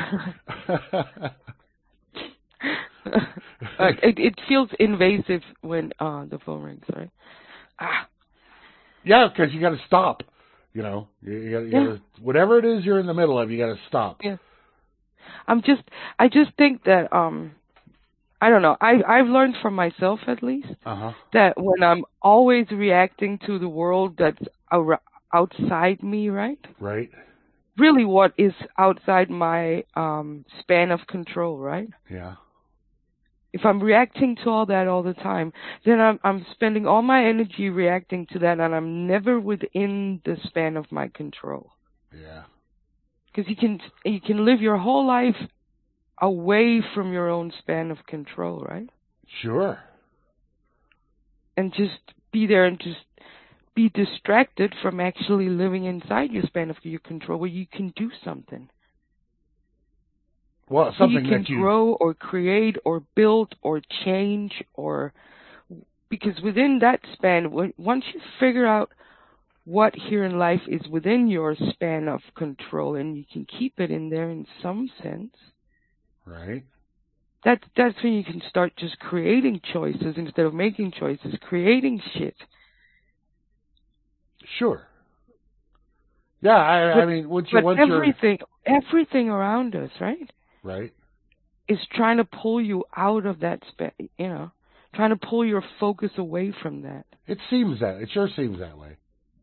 uh, it, it feels invasive when uh, the phone rings, right? Ah.
Yeah, because you got to stop. You know, you, you got
yeah.
to whatever it is you're in the middle of, you got to stop.
Yeah. I'm just, I just think that um, I don't know. I I've learned from myself at least
Uh-huh.
that when I'm always reacting to the world that's ar- outside me, right?
Right?
Really, what is outside my um, span of control, right?
Yeah.
If I'm reacting to all that all the time, then I'm I'm spending all my energy reacting to that, and I'm never within the span of my control.
Yeah.
Because you can you can live your whole life away from your own span of control, right?
Sure.
And just be there and just be distracted from actually living inside your span of your control, where you can do something.
Well,
So
something
you can
that you
grow or create or build or change, or because within that span, when- once you figure out what here in life is within your span of control, and you can keep it in there in some sense,
right.
That, that's when you can start just creating choices instead of making choices, creating shit.
Sure. Yeah, I,
But,
I mean, once you
but
once
everything, everything around us, right,
you're right.
is trying to pull you out of that space, you know, trying to pull your focus away from that.
It seems that it sure seems that way.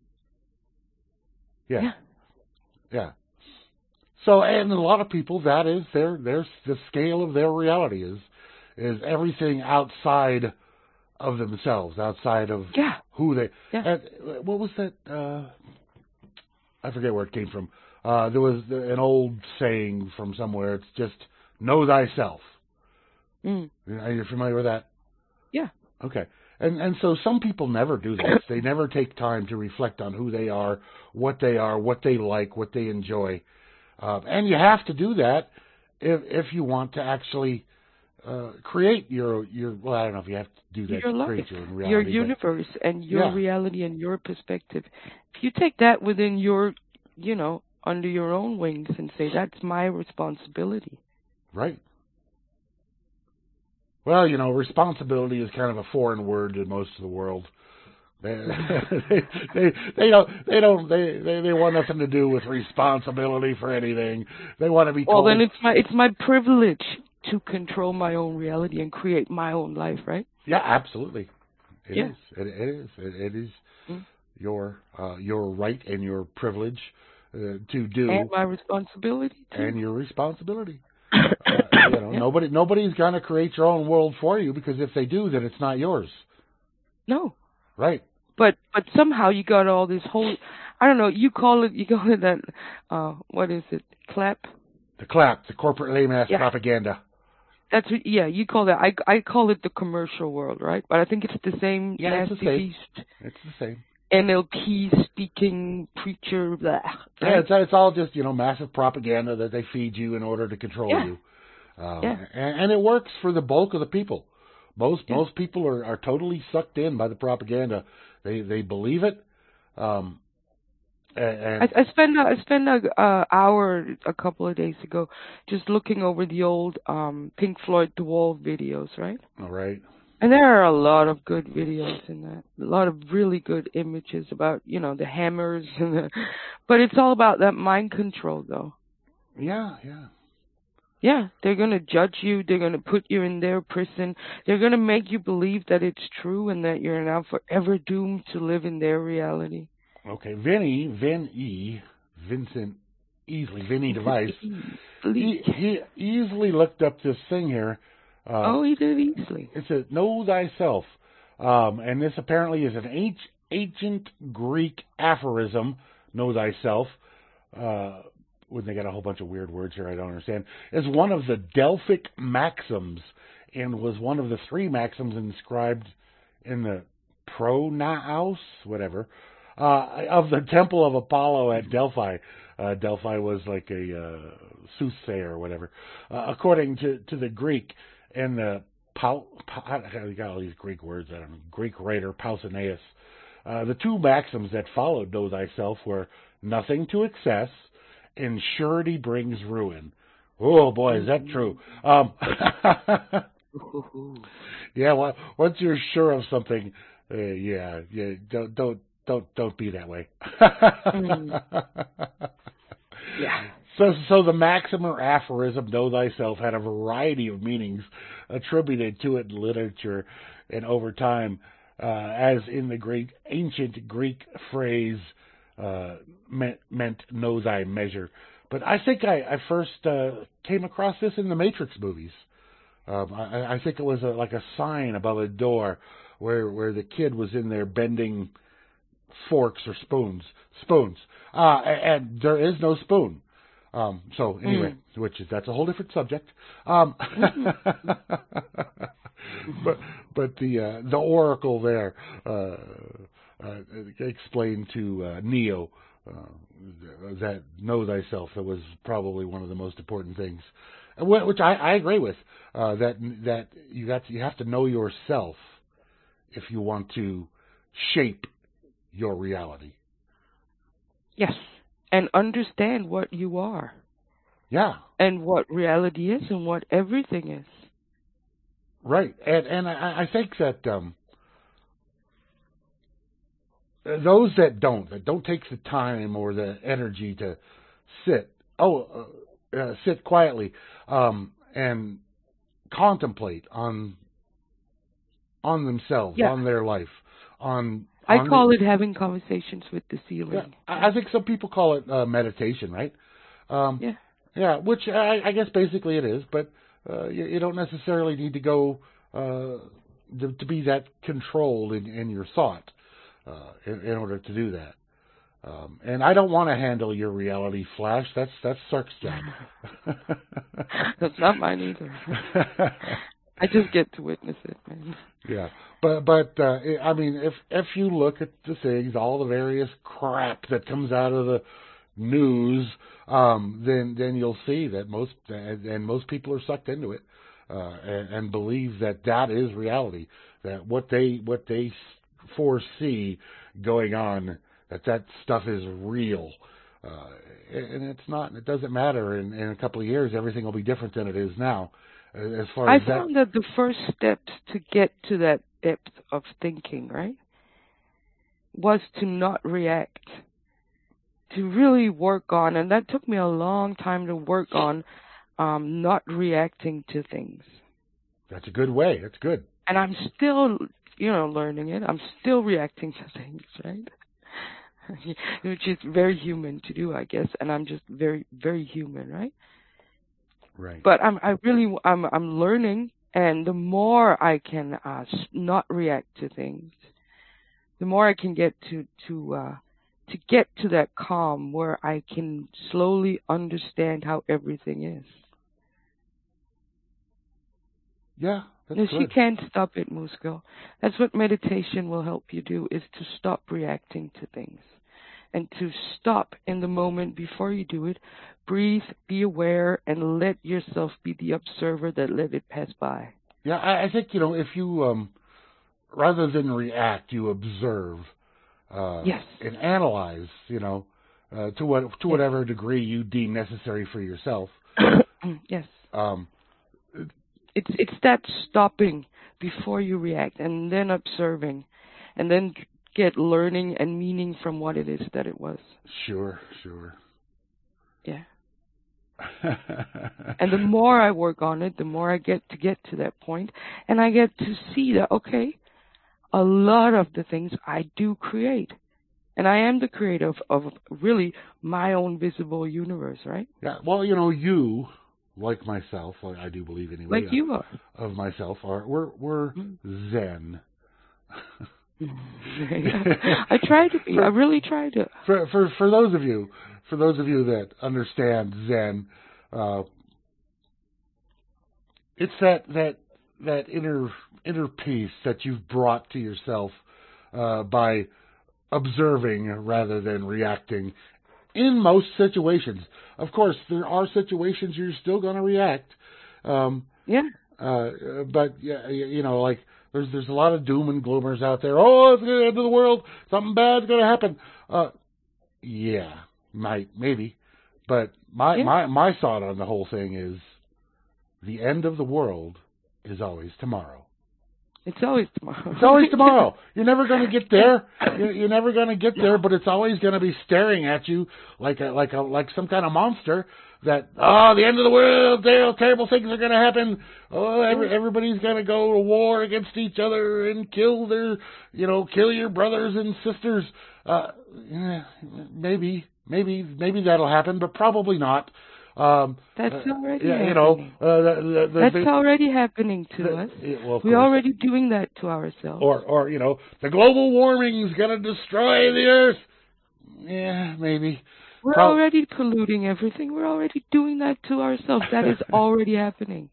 Yeah.
Yeah.
Yeah. So, and a lot of people, that is their their the scale of their reality is is everything outside of themselves, outside of
Yeah.
who they.
Yeah.
And what was that? Uh, I forget where it came from. Uh, there was an old saying from somewhere. It's just know thyself.
Mm.
Are you familiar with that?
Yeah.
Okay. And and so some people never do this. They never take time to reflect on who they are, what they are, what they like, what they enjoy. Uh, and you have to do that if if you want to actually uh, create your your. Well, I don't know if you have to do that
Your
to
life,
create your reality.
your
but
universe, and your
yeah.
reality and your perspective. If you take that within your, you know, under your own wings and say, that's my responsibility.
Right. Well, you know, responsibility is kind of a foreign word to most of the world. They they, they they don't they don't they, they they want nothing to do with responsibility for anything. They want to be told.
Well, then it's my it's my privilege to control my own reality and create my own life, right?
Yeah, absolutely. It
Yeah.
is. It, it is. It, it is
Mm.
your uh, your right and your privilege uh, to do,
And my responsibility too.
and your responsibility. Uh, you know,
Yeah.
nobody nobody's going to create your own world for you, because if they do, then it's not yours.
No.
Right.
But but somehow you got all this whole, I don't know, you call it you call it that uh what is it? Clap?
The clap, the corporate lame ass
Yeah.
propaganda.
That's what, yeah, you call that. I I call it the commercial world, right? But I think it's the same
Yeah, it's
nasty
the same.
beast.
It's the same.
N L P speaking preacher, blah. Right?
Yeah, it's it's all just, you know, massive propaganda that they feed you in order to control
Yeah.
you. Um,
Yeah.
and, and it works for the bulk of the people. Most
Yeah.
most people are, are totally sucked in by the propaganda. They they believe it. Um, and,
I, I spent a, I spent a uh, hour a couple of days ago just looking over the old um Pink Floyd The Wall videos, right?
all right.
And there are a lot of good videos in that. A lot of really good images about, you know, the hammers and the, but it's all about that mind control though.
Yeah, yeah.
Yeah, they're going to judge you. They're going to put you in their prison. They're going to make you believe that it's true and that you're now forever doomed to live in their reality.
Okay, Vinny, Vin E, Vincent Easley, Vinny Device, he, he easily looked up this thing here. Uh,
oh, he did easily.
It says, know thyself. Um, and this apparently is an ancient Greek aphorism, know thyself. Uh, when they got a whole bunch of weird words here I don't understand, is one of the Delphic maxims, and was one of the three maxims inscribed in the pronaos, whatever, uh, of the Temple of Apollo at Delphi. Uh, Delphi was like a uh, soothsayer or whatever. Uh, according to, to the Greek, and the Pau, I got all these Greek words, I don't know, Greek writer Pausanias, uh, the two maxims that followed know thyself were nothing to excess, and surety brings ruin. Oh boy, is that true? Um, yeah, well, once you're sure of something, uh, yeah, yeah, don't don't don't don't be that way.
mm. Yeah.
So, so the maxim or aphorism, know thyself, had a variety of meanings attributed to it in literature, and over time, uh, as in the great ancient Greek phrase, uh, meant, meant know thy measure. But I think I, I first uh, came across this in the Matrix movies. Um, I, I think it was a, like a sign above a door where where the kid was in there bending forks or spoons, spoons, uh, and there is no spoon. Um, so anyway, mm. which is that's a whole different subject. Um, but but the uh, the oracle there uh, uh, explained to uh, Neo uh, that know thyself. That was probably one of the most important things, which I, I agree with. Uh, that that you got to, you have to know yourself if you want to shape your reality.
Yes. And understand what you are.
Yeah.
And what reality is and what everything is.
Right. And and I, I think that um, those that don't, that don't take the time or the energy to sit, oh, uh, uh, sit quietly um, and contemplate on on themselves, yeah. on their life, on
I call the, it having conversations with the ceiling.
Yeah, I think some people call it uh, meditation, right? Um,
yeah.
Yeah, which I, I guess basically it is, but uh, you, you don't necessarily need to go uh, to, to be that controlled in, in your thought uh, in, in order to do that. Um, and I don't want to handle your reality, Flash. That's that's Sark's job.
That's not mine either. I just get to witness it, man.
Yeah, but but uh, I mean, if if you look at the things, all the various crap that comes out of the news, um, then then you'll see that most and, and most people are sucked into it uh, and, and believe that that is reality. That what they what they foresee going on, that that stuff is real, uh, and it's not. It doesn't matter. In, in a couple of years, everything will be different than it is now. As far
I
as
found
that,
that the first step to get to that depth of thinking, right, was to not react, to really work on, and that took me a long time to work on, um, not reacting to things.
That's a good way. That's good.
And I'm still, you know, learning it. I'm still reacting to things, right? Which is very human to do, I guess. And I'm just very, very human, right?
Right.
But I'm, I really, I'm, I'm learning, and the more I can uh, not react to things, the more I can get to to uh, to get to that calm where I can slowly understand how everything is.
Yeah, that's
Yes,
good.
you can't stop it, Moose Girl. That's what meditation will help you do: is to stop reacting to things. And to stop in the moment before you do it, breathe, be aware, and let yourself be the observer that let it pass by.
Yeah, I, I think, you know, if you, um, rather than react, you observe uh,
yes.
and analyze, you know, uh, to what to
yes.
whatever degree you deem necessary for yourself.
yes.
Um,
it's it's that stopping before you react, and then observing, and then get learning and meaning from what it is that it was.
Sure, sure.
Yeah. And the more I work on it, the more I get to get to that point, and I get to see that, okay, a lot of the things I do create. And I am the creator of, of really my own visible universe, right?
Yeah, well, you know, you, like myself, I do believe anyway.
Like you are.
Of myself, are we're, we're mm. Zen.
I try to be.
For,
I really try to.
For for for those of you, for those of you that understand Zen, uh, it's that that that inner inner peace that you've brought to yourself uh, by observing rather than reacting in most situations. Of course, there are situations you're still going to react. Um,
yeah.
Uh, but yeah, you know, like. There's there's a lot of doom and gloomers out there. Oh, it's the end of the world. Something bad's going to happen. Uh, yeah, might maybe, but my
yeah.
my my thought on the whole thing is, the end of the world is always tomorrow.
It's always tomorrow.
It's always tomorrow. You're never going to get there. You're, you're never going to get there, but it's always going to be staring at you like a, like a, like some kind of monster that, oh, the end of the world, there, terrible things are going to happen. Oh, every, everybody's going to go to war against each other and kill their, you know, kill your brothers and sisters. Uh, yeah, maybe, maybe, maybe that'll happen, but probably not. Um,
That's already
uh,
happening.
You know, uh, the, the, the,
That's
the,
already happening to
the,
us.
Yeah, well,
We're already doing that to ourselves.
Or, or you know, the global warming is going to destroy the Earth. Yeah, maybe.
We're
Pro-
already polluting everything. We're already doing that to ourselves. That is already happening.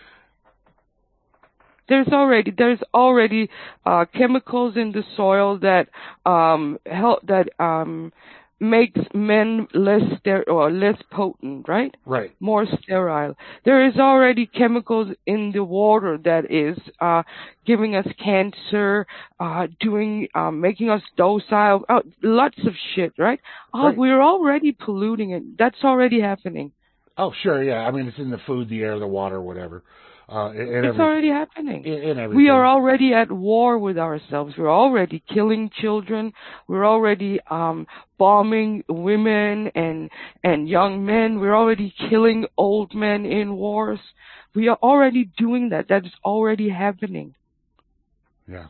There's already there's already uh, chemicals in the soil that um help that um. makes men less ster- or less potent, right?
Right.
More sterile. There is already chemicals in the water that is uh, giving us cancer, uh, doing, uh, making us docile. Oh, lots of shit, right? Oh,
Right.
We're already polluting it. That's already happening.
Oh, sure, yeah. I mean, it's in the food, the air, the water, whatever. Uh, and
It's
every,
already happening.
in, in everything.
We are already at war with ourselves. We're already killing children. We're already um, bombing women and and young men. We're already killing old men in wars. We are already doing that. That is already happening.
Yeah.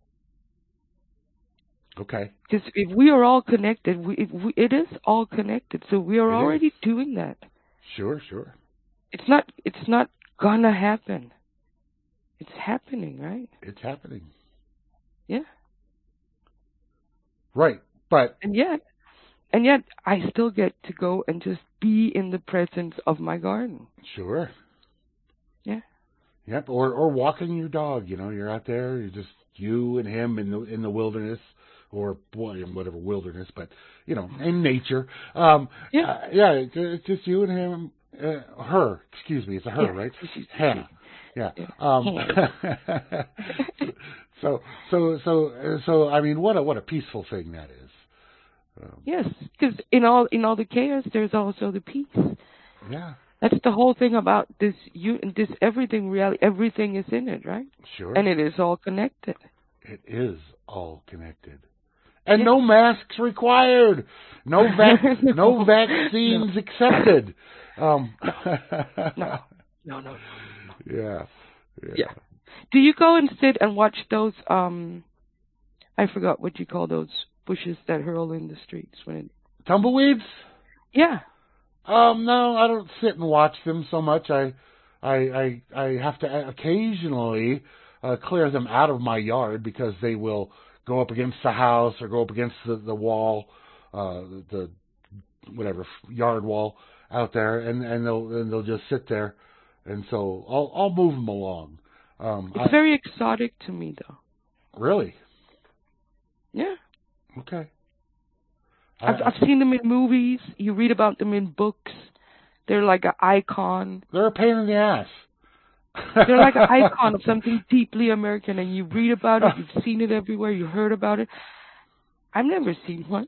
Okay.
Because if we are all connected, we, if we, it is all connected. So we are
It
already
is.
doing that.
Sure, sure.
It's not. It's not gonna happen. It's happening, right?
It's happening.
Yeah.
Right, but
And yet, and yet, I still get to go and just be in the presence of my garden.
sure.
Yeah.
Yep. Or or walking your dog. You know, you're out there. You're just you and him in the in the wilderness, or boy, in whatever wilderness, but you know, in nature. Um,
Yeah.
uh, yeah. It's, it's just you and him. Uh, her. Excuse me. It's a her,
Yeah,
right?
she's-
Hannah. Yeah.
Yeah.
Um, so so so so. I mean, what a what a peaceful thing that is. Um,
Yes, because in all in all the chaos, there's also the peace.
yeah.
That's the whole thing about this. You this everything reality. Everything is in it, right?
Sure.
And it is all connected.
It is all connected. And
Yeah.
no masks required. No vac- no.
No.
vaccines accepted. Um,
No, no, no, no.
yeah, yeah.
Yeah. Do you go and sit and watch those? Um, I forgot what you call those bushes that hurl in the streets when it.
Tumbleweeds?
Yeah.
Um, no, I don't sit and watch them so much. I, I, I, I have to occasionally uh, clear them out of my yard because they will go up against the house or go up against the, the wall, uh, the whatever yard wall out there, and, and they'll and they'll just sit there, and so I'll I'll move them along. Um,
It's
I,
very exotic to me, though.
really
Yeah.
okay.
I've
I-
I've seen them in movies. You read about them in books. They're like an icon.
They're a pain in the ass.
They're like an icon of something deeply American, and you read about it. You've seen it everywhere. You heard about it. I've never seen one.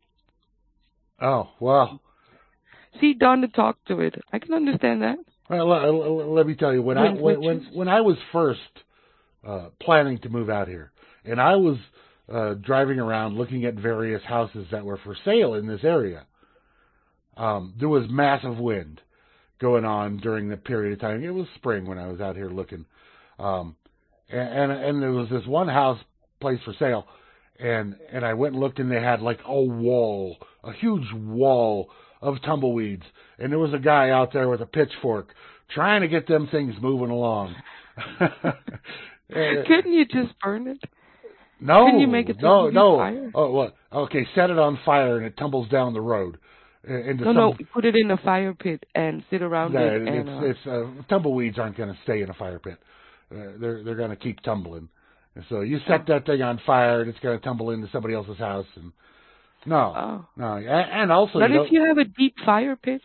Oh well.
See, Don to talk to it. I can understand that.
Well, let, let, let me tell you, when I when when, when I was first uh, planning to move out here, and I was uh, driving around looking at various houses that were for sale in this area, um, there was massive wind going on during the period of time. It was spring when I was out here looking, um, and, and and there was this one house place for sale, and and I went and looked, and they had like a wall, a huge wall of tumbleweeds, and there was a guy out there with a pitchfork trying to get them things moving along.
Couldn't you just burn it?
No,
Couldn't you make it
no, no.
fire?
Oh, what? Okay, set it on fire and it tumbles down the road uh, into
No,
some.
no. Put it in a fire pit and sit around
No,
it.
it's
And, uh,
it's uh, tumbleweeds aren't going to stay in a fire pit. Uh, they're they're going to keep tumbling. And so you set that thing on fire and it's going to tumble into somebody else's house. And no,
oh.
no, and, and also.
But
you
if you have a deep fire pit.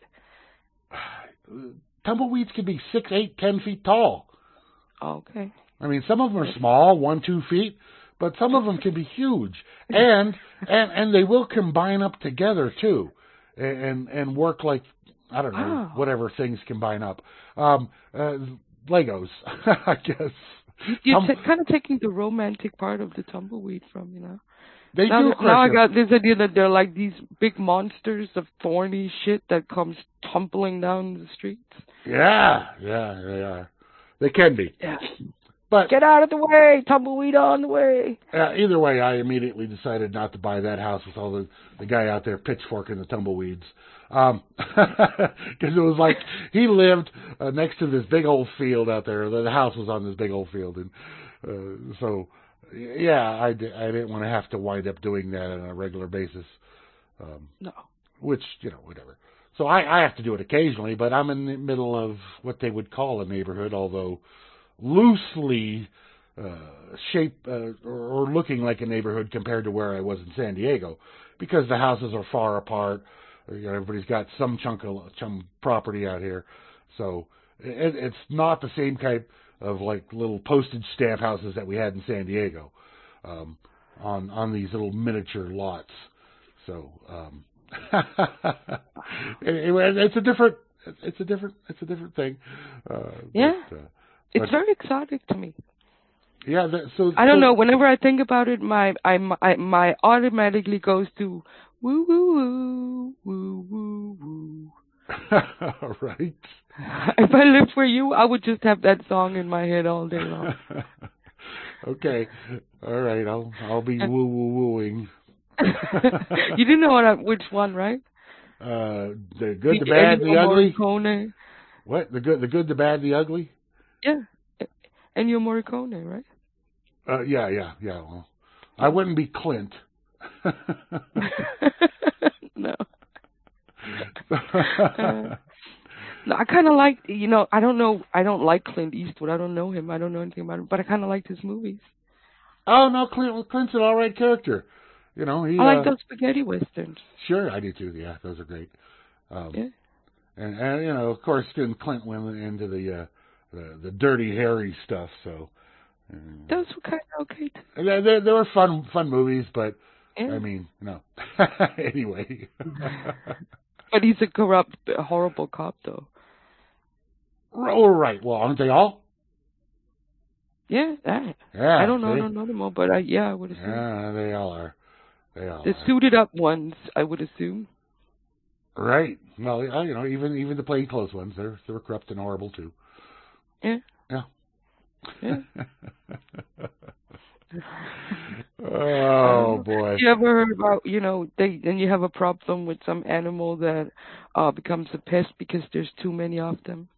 know, tumbleweeds can be six, eight, ten feet tall.
Okay.
I mean, some of them are small, one, two feet, but some of them can be huge, and and and they will combine up together too, and and work like I don't know
Oh.
whatever things combine up. Um, uh, Legos, I guess.
You're
Tum-
t- kind of taking the romantic part of the tumbleweed from, you know.
they
Now,
do
that-
crush
now I
you.
got this idea that they're like these big monsters of thorny shit that comes tumbling down the streets.
Yeah, yeah, they are. They can be.
Yeah.
But
Get out of the way, tumbleweed on the way.
uh, either way, I immediately decided not to buy that house with all the, the guy out there pitchforking the tumbleweeds. Um, because it was like he lived uh, next to this big old field out there. The house was on this big old field. And uh, so, yeah, I, di- I didn't want to have to wind up doing that on a regular basis. Um,
No.
which, you know, whatever. So I, I have to do it occasionally, but I'm in the middle of what they would call a neighborhood, although loosely uh, shaped uh, or, or looking like a neighborhood compared to where I was in San Diego, because the houses are far apart. You know, everybody's got some chunk of some property out here, so it, it's not the same type of like little postage stamp houses that we had in San Diego um, on on these little miniature lots. So um, anyway, it's a different, it's a different, it's a different thing. Uh,
Yeah.
But, uh,
It's
but,
very exotic to me.
yeah. That, so
I don't
so,
know. Whenever I think about it, my I my, my automatically goes to woo woo woo woo woo woo.
Right.
If I lived where you, I would just have that song in my head all day long.
Okay. All right. I'll I'll be woo woo wooing.
You didn't know what I, which one, right?
Uh, the good, the bad, the
Ennio
ugly.
Morricone.
What? The good, the good, the bad, the ugly.
Yeah, Ennio Morricone, right?
Uh, yeah, yeah, yeah. Well, I wouldn't be Clint.
No. Uh, no, I kind of like, you know, I don't know, I don't like Clint Eastwood. I don't know him. I don't know anything about him, but I kind of liked his movies.
Oh no, Clint, Clint's an all right character. You know, he.
I like
uh,
those spaghetti westerns.
Sure, I do too. Yeah, those are great. Um,
Yeah.
And, and you know, of course, then Clint went into the uh, the, the dirty, hairy stuff. So uh,
Those were kind of okay too.
they, they, they were fun, fun movies. But
Yeah.
I mean, no. Anyway.
But he's a corrupt, horrible cop, though.
Oh, right. Well, aren't they all?
Yeah, that.
Yeah.
I don't know.
see?
I don't know them all, but I, yeah, I would assume.
Yeah, they all are. They all
The
are.
suited up ones, I would assume.
Right. Well, uh, you know, even even the plain clothes ones, they're they're corrupt and horrible too.
Yeah.
Yeah.
Yeah.
Oh boy.
You ever heard about, you know, they then you have a problem with some animal that uh becomes a pest because there's too many of them,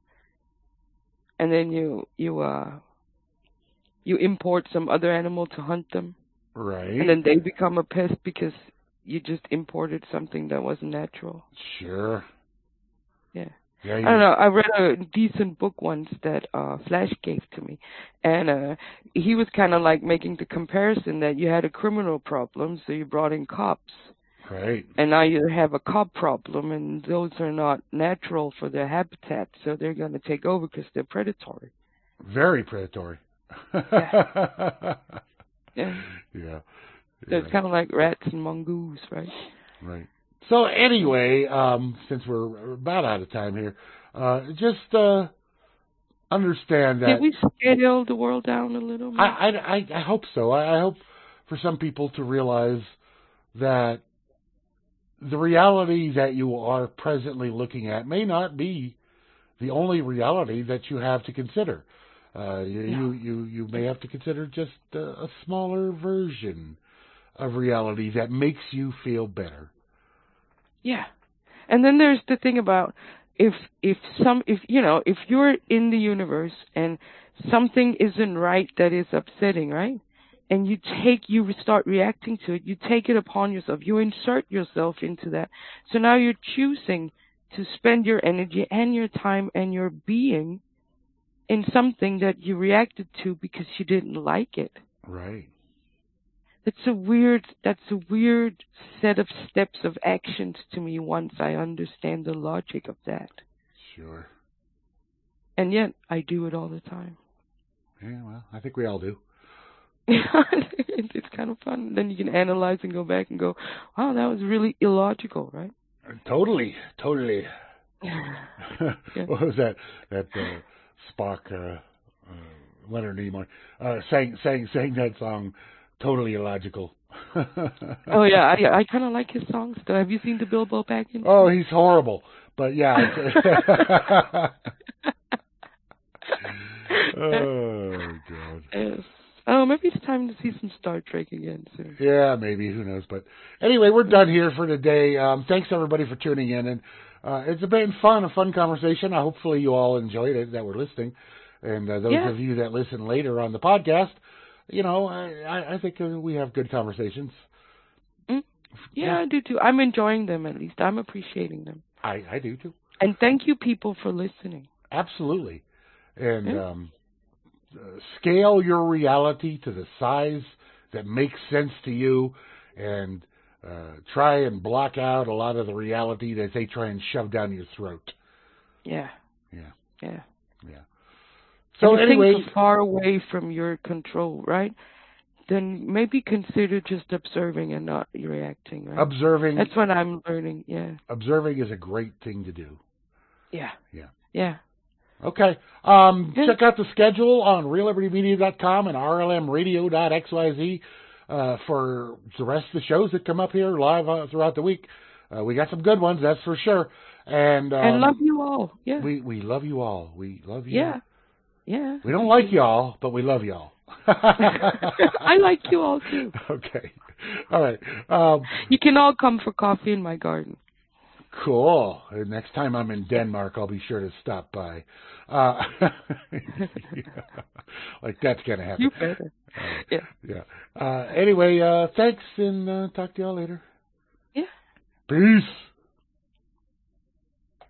and then you you uh you import some other animal to hunt them,
Right.
and then they become a pest because you just imported something that wasn't natural.
Sure.
Yeah.
Yeah.
I don't know. I read a decent book once that uh Flash gave to me, and uh he was kind of like making the comparison that you had a criminal problem, so you brought in cops,
Right.
and now you have a cop problem, and those are not natural for their habitat, so they're going to take over because they're predatory.
Very predatory.
Yeah. Yeah.
Yeah.
So it's kind of like rats and mongoose, right?
Right. So anyway, um, since we're about out of time here, uh, just uh, understand that.
Did we scale the world down a little more?
I, I, I hope so. I, I hope for some people to realize that the reality that you are presently looking at may not be the only reality that you have to consider. Uh, you,
No.
you, you, you may have to consider just a, a smaller version of reality that makes you feel better.
Yeah. And then there's the thing about if if some if you know, if you're in the universe and something isn't right that is upsetting, right? And you take you start reacting to it, you take it upon yourself, you insert yourself into that. So now you're choosing to spend your energy and your time and your being in something that you reacted to because you didn't like it.
Right.
It's a weird, that's a weird set of steps of actions to me once I understand the logic of that.
Sure.
And yet, I do it all the time.
Yeah, well, I think we all do.
It's kind of fun. Then you can analyze and go back and go, wow, that was really illogical, right?
Totally, totally.
Yeah.
What was that? That uh, Spock uh, uh, Leonard Nimoy, uh, sang sang sang that song, Totally Illogical.
Oh yeah, I I kind of like his songs though. Have you seen the Bilbo Baggins?
Oh, he's horrible, but yeah. Oh God.
Yes. Oh, maybe it's time to see some Star Trek again soon.
Yeah, maybe. Who knows? But anyway, we're done here for today. Um, thanks everybody for tuning in, and uh, it's been fun, a fun conversation. Uh, hopefully, you all enjoyed it that were listening, and uh, those
Yeah.
of you that listen later on the podcast, you know, I, I, I think uh, we have good conversations.
Mm. Yeah,
Yeah.
I do too. I'm enjoying them at least. I'm appreciating them.
I, I do too.
And thank you, people, for listening.
Absolutely. And
Yeah.
um, uh, scale your reality to the size that makes sense to you, and uh, try and block out a lot of the reality that they try and shove down your throat.
Yeah.
Yeah.
Yeah.
Yeah. So
and if
anyway,
things are far away from your control, right? Then maybe consider just observing and not reacting, right?
observing
That's what I'm learning. Yeah.
observing is a great thing to do.
Yeah.
Yeah.
Yeah.
Okay. Um,
Yeah.
check out the schedule on real liberty media dot com and R L M radio dot X Y Z uh, for the rest of the shows that come up here live uh, throughout the week. Uh, we got some good ones, that's for sure. And um,
And love you all. Yeah.
we we love you all. We love you.
Yeah. Yeah.
We don't like y'all, but we love y'all.
I like you all too.
Okay. All right. Um,
You can all come for coffee in my garden.
Cool. And next time I'm in Denmark, I'll be sure to stop by. Uh, yeah. Like that's gonna happen.
You better.
Uh,
Yeah.
yeah. Uh, anyway, uh, thanks, and uh, talk to y'all later.
Yeah.
Peace.